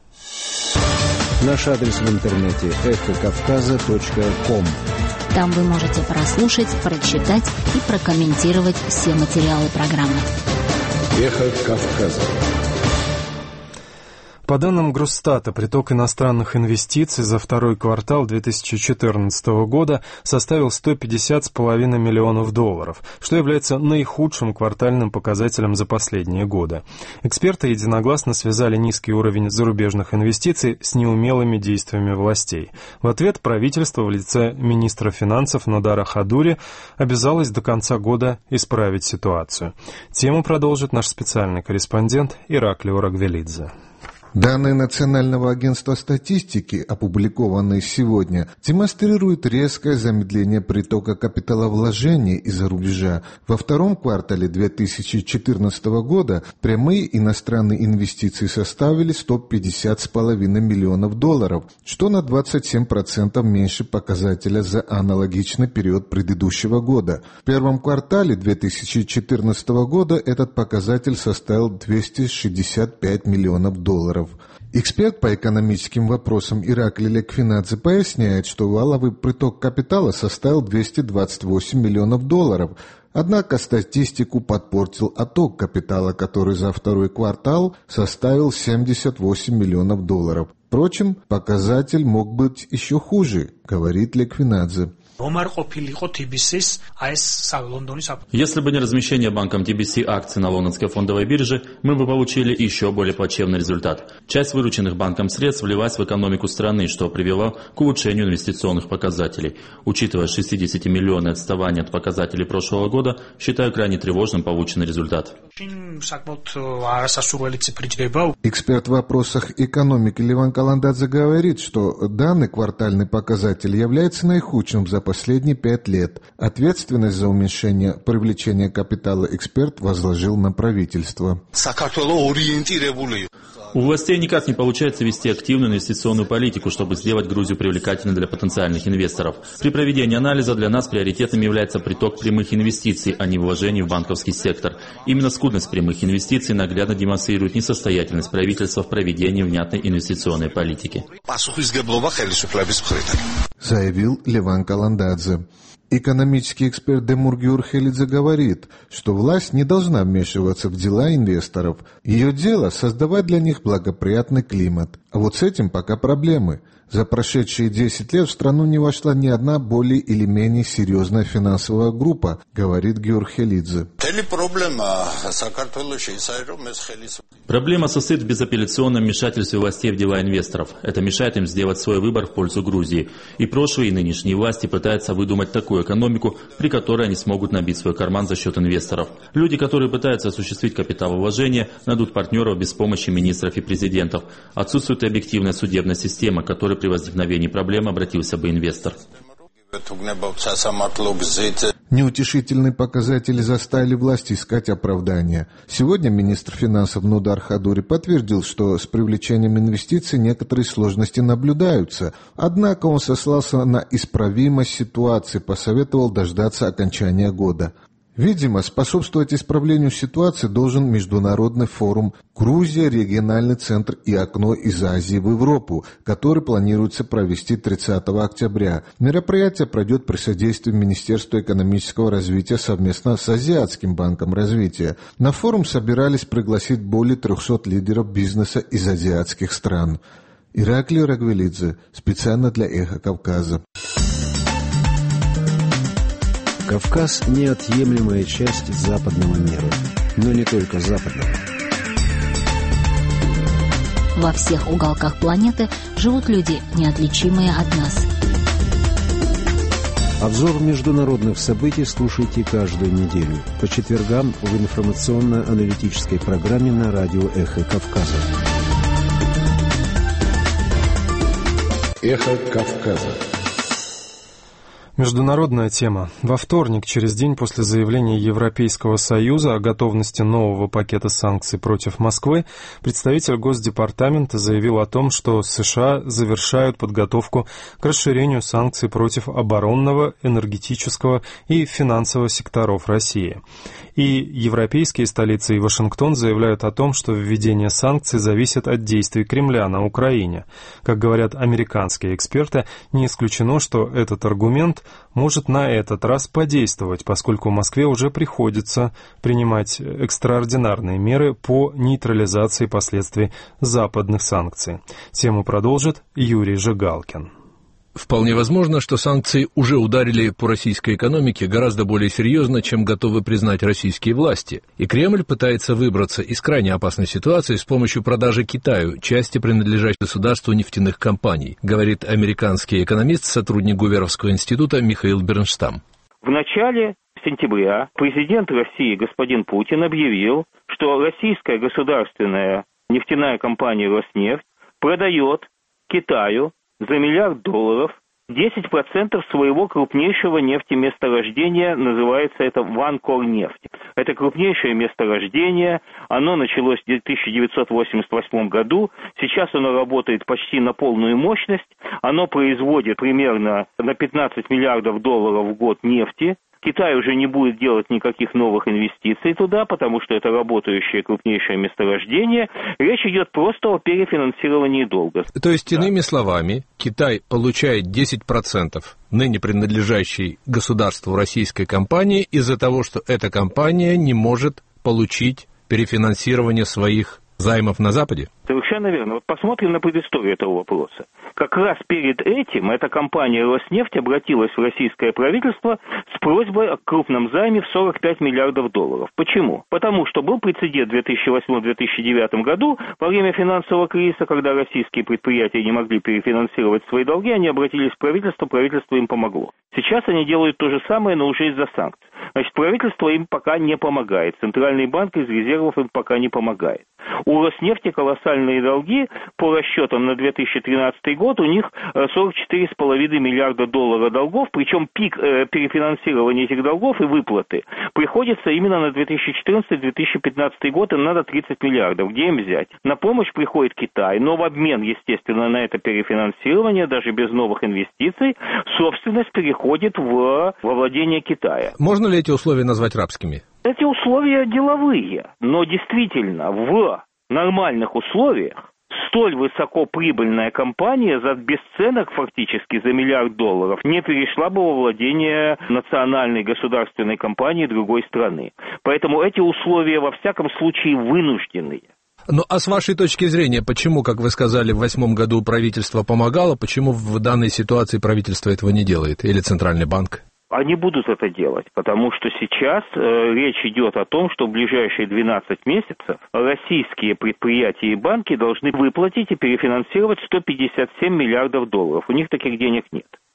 Speaker 9: Наш адрес в интернете эхо кавказа точка ком.
Speaker 3: Там вы можете прослушать, прочитать и прокомментировать все материалы программы.
Speaker 9: Эхо Кавказа.
Speaker 1: По данным Грустата, приток иностранных инвестиций за второй квартал две тысячи четырнадцатого года составил сто пятьдесят с половиной миллионов долларов, что является наихудшим квартальным показателем за последние годы. Эксперты единогласно связали низкий уровень зарубежных инвестиций с неумелыми действиями властей. В ответ правительство в лице министра финансов Нодара Хадури обязалось до конца года исправить ситуацию. Тему продолжит наш специальный корреспондент Ираклий Орагвелидзе.
Speaker 20: Данные Национального агентства статистики, опубликованные сегодня, демонстрируют резкое замедление притока капиталовложений из-за рубежа. Во втором квартале две тысячи четырнадцатого года прямые иностранные инвестиции составили сто пятьдесят с половиной миллионов долларов, что на двадцать семь процентов меньше показателя за аналогичный период предыдущего года. В первом квартале две тысячи четырнадцатого года этот показатель составил двести шестьдесят пять миллионов долларов. Эксперт по экономическим вопросам Ираклий Леквинадзе поясняет, что валовый приток капитала составил двести двадцать восемь миллионов долларов. Однако статистику подпортил отток капитала, который за второй квартал составил семьдесят восемь миллионов долларов. Впрочем, показатель мог быть еще хуже, говорит Леквинадзе.
Speaker 5: Если бы не размещение банком ти би си акций на лондонской фондовой бирже, мы бы получили еще более плачевный результат. Часть вырученных банком средств влилась в экономику страны, что привело к улучшению инвестиционных показателей. Учитывая шестидесятимиллионное отставание от показателей прошлого года, считаю крайне тревожным полученный результат.
Speaker 20: Эксперт в вопросах экономики Леван Каландадзе говорит, что данный квартальный показатель является наихудшим за последние пять лет. Ответственность за уменьшение привлечения капитала эксперт возложил на правительство.
Speaker 5: У властей никак не получается вести активную инвестиционную политику, чтобы сделать Грузию привлекательной для потенциальных инвесторов. При проведении анализа для нас приоритетом является приток прямых инвестиций, а не вложений в банковский сектор. Именно скудность прямых инвестиций наглядно демонстрирует несостоятельность правительства в проведении внятной инвестиционной политики.
Speaker 20: Заявил Леван Каландадзе. Экономический эксперт Демур Георхелидзе говорит, что власть не должна вмешиваться в дела инвесторов. Ее дело – создавать для них благоприятный климат. А вот с этим пока проблемы. За прошедшие десять лет в страну не вошла ни одна более или менее серьезная финансовая группа, говорит Георхелидзе.
Speaker 5: Проблема состоит в безапелляционном вмешательстве властей в дела инвесторов. Это мешает им сделать свой выбор в пользу Грузии. И прошлые, и нынешние власти пытаются выдумать такую экономику, при которой они смогут набить свой карман за счет инвесторов. Люди, которые пытаются осуществить капиталовложение, найдут партнеров без помощи министров и президентов. Отсутствует и объективная судебная система, к которой при возникновении проблемы обратился бы инвестор.
Speaker 20: Неутешительные показатели заставили власти искать оправдания. Сегодня министр финансов Нудар Хадури подтвердил, что с привлечением инвестиций некоторые сложности наблюдаются. Однако он сослался на исправимость ситуации, посоветовал дождаться окончания года. Видимо, способствовать исправлению ситуации должен международный форум «Грузия. Региональный центр и окно из Азии в Европу», который планируется провести тридцатого октября. Мероприятие пройдет при содействии Министерства экономического развития совместно с Азиатским банком развития. На форум собирались пригласить более трехсот лидеров бизнеса из азиатских стран. Ираклий Рагвелидзе, специально для «Эхо Кавказа».
Speaker 9: Кавказ – неотъемлемая часть западного мира, но не только западного.
Speaker 3: Во всех уголках планеты живут люди, неотличимые от нас.
Speaker 9: Обзор международных событий слушайте каждую неделю по четвергам в информационно-аналитической программе на радио «Эхо Кавказа».
Speaker 20: «Эхо Кавказа».
Speaker 1: Международная тема. Во вторник, через день после заявления Европейского Союза о готовности нового пакета санкций против Москвы, представитель Госдепартамента заявил о том, что США завершают подготовку к расширению санкций против оборонного, энергетического и финансового секторов России. И европейские столицы и Вашингтон заявляют о том, что введение санкций зависит от действий Кремля на Украине. Как говорят американские эксперты, не исключено, что этот аргумент может на этот раз подействовать, поскольку Москве уже приходится принимать экстраординарные меры по нейтрализации последствий западных санкций. Тему продолжит Юрий Жигалкин.
Speaker 21: Вполне возможно, что санкции уже ударили по российской экономике гораздо более серьезно, чем готовы признать российские власти. И Кремль пытается выбраться из крайне опасной ситуации с помощью продажи Китаю части принадлежащих государству нефтяных компаний, говорит американский экономист, сотрудник Гуверовского института Михаил Бернштам.
Speaker 22: В начале сентября президент России господин Путин объявил, что российская государственная нефтяная компания «Роснефть» продает Китаю за миллиард долларов десять процентов своего крупнейшего нефтеместорождения, называется это Ванкорнефть. Это крупнейшее месторождение, оно началось в тысяча девятьсот восемьдесят восьмом году, сейчас оно работает почти на полную мощность, оно производит примерно на пятнадцать миллиардов долларов в год нефти. Китай уже не будет делать никаких новых инвестиций туда, потому что это работающее крупнейшее месторождение. Речь идет просто о перефинансировании долга.
Speaker 21: То есть,
Speaker 22: да.
Speaker 21: Иными словами, Китай получает десять процентов ныне принадлежащей государству российской компании из-за того, что эта компания не может получить перефинансирование своих займов на Западе?
Speaker 22: Совершенно верно. Вот посмотрим на предысторию этого вопроса. Как раз перед этим эта компания «Роснефть» обратилась в российское правительство с просьбой о крупном займе в сорок пять миллиардов долларов. Почему? Потому что был прецедент в две тысячи восьмом — две тысячи девятом году, во время финансового кризиса, когда российские предприятия не могли перефинансировать свои долги, они обратились в правительство, правительство им помогло. Сейчас они делают то же самое, но уже из-за санкций. Значит, правительство им пока не помогает, Центральный банк из резервов им пока не помогает. У «Роснефти» колоссальные долги, по расчетам на две тысячи тринадцатый год у них сорок четыре с половиной миллиарда долларов долгов, причем пик э, перефинансирования этих долгов и выплаты приходится именно на две тысячи четырнадцатый — две тысячи пятнадцатый год, им надо тридцать миллиардов. Где им взять? На помощь приходит Китай, но в обмен, естественно, на это перефинансирование, даже без новых инвестиций, собственность переходит в, во владение Китая.
Speaker 21: Можно ли эти условия назвать рабскими?
Speaker 22: Эти условия деловые, но действительно в нормальных условиях столь высокоприбыльная компания за бесценок фактически за миллиард долларов не перешла бы во владение национальной государственной компании другой страны. Поэтому эти условия во всяком случае вынужденные.
Speaker 21: Ну, а с вашей точки зрения, почему, как вы сказали, в восьмом году правительство помогало, почему в данной ситуации правительство этого не делает, или Центральный банк?
Speaker 22: Они будут это делать, потому что сейчас э, речь идет о том, что в ближайшие двенадцать месяцев российские предприятия и банки должны выплатить и перефинансировать сто пятьдесят семь миллиардов долларов. У них таких денег нет.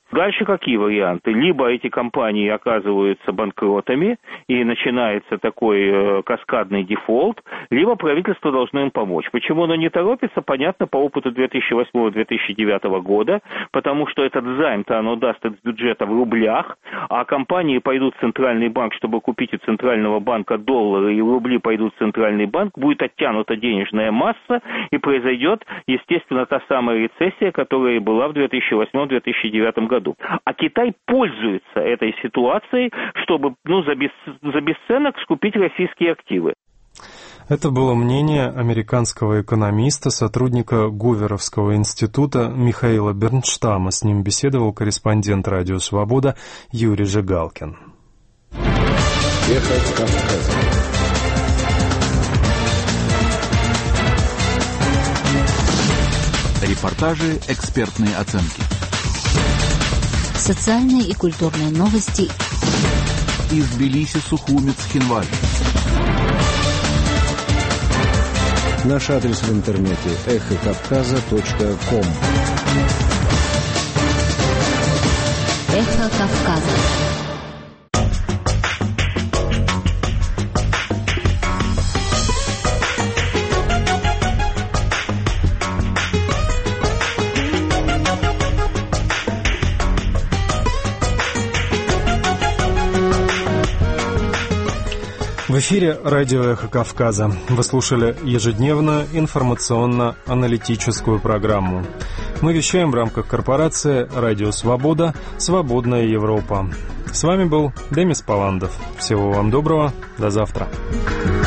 Speaker 22: Дальше какие варианты? Либо эти компании оказываются банкротами, и начинается такой э, каскадный дефолт, либо правительство должно им помочь. Почему оно не торопится, понятно по опыту две тысячи восьмого — две тысячи девятого года, потому что этот займ-то оно даст из бюджета в рублях, а компании пойдут в Центральный банк, чтобы купить у Центрального банка доллары, и рубли пойдут в Центральный банк, будет оттянута денежная масса, и произойдет, естественно, та самая рецессия, которая была в две тысячи восьмом — две тысячи девятом году. А Китай пользуется этой ситуацией, чтобы ну, за, бес, за бесценок скупить российские активы.
Speaker 1: Это было мнение американского экономиста, сотрудника Гуверовского института Михаила Бернштама. С ним беседовал корреспондент «Радио Свобода» Юрий Жигалкин.
Speaker 10: Эхо Кавказа. Репортажи, экспертные оценки.
Speaker 3: Социальные и культурные новости.
Speaker 10: Из Тбилиси, Сухуми, Цхинваль.
Speaker 9: Наш адрес в интернете эхо кавказа точка ком.
Speaker 3: Эхо Кавказа.
Speaker 1: В эфире радио «Эхо Кавказа». Вы слушали ежедневную информационно-аналитическую программу. Мы вещаем в рамках корпорации «Радио Свобода. Свободная Европа». С вами был Демис Паландов. Всего вам доброго. До завтра.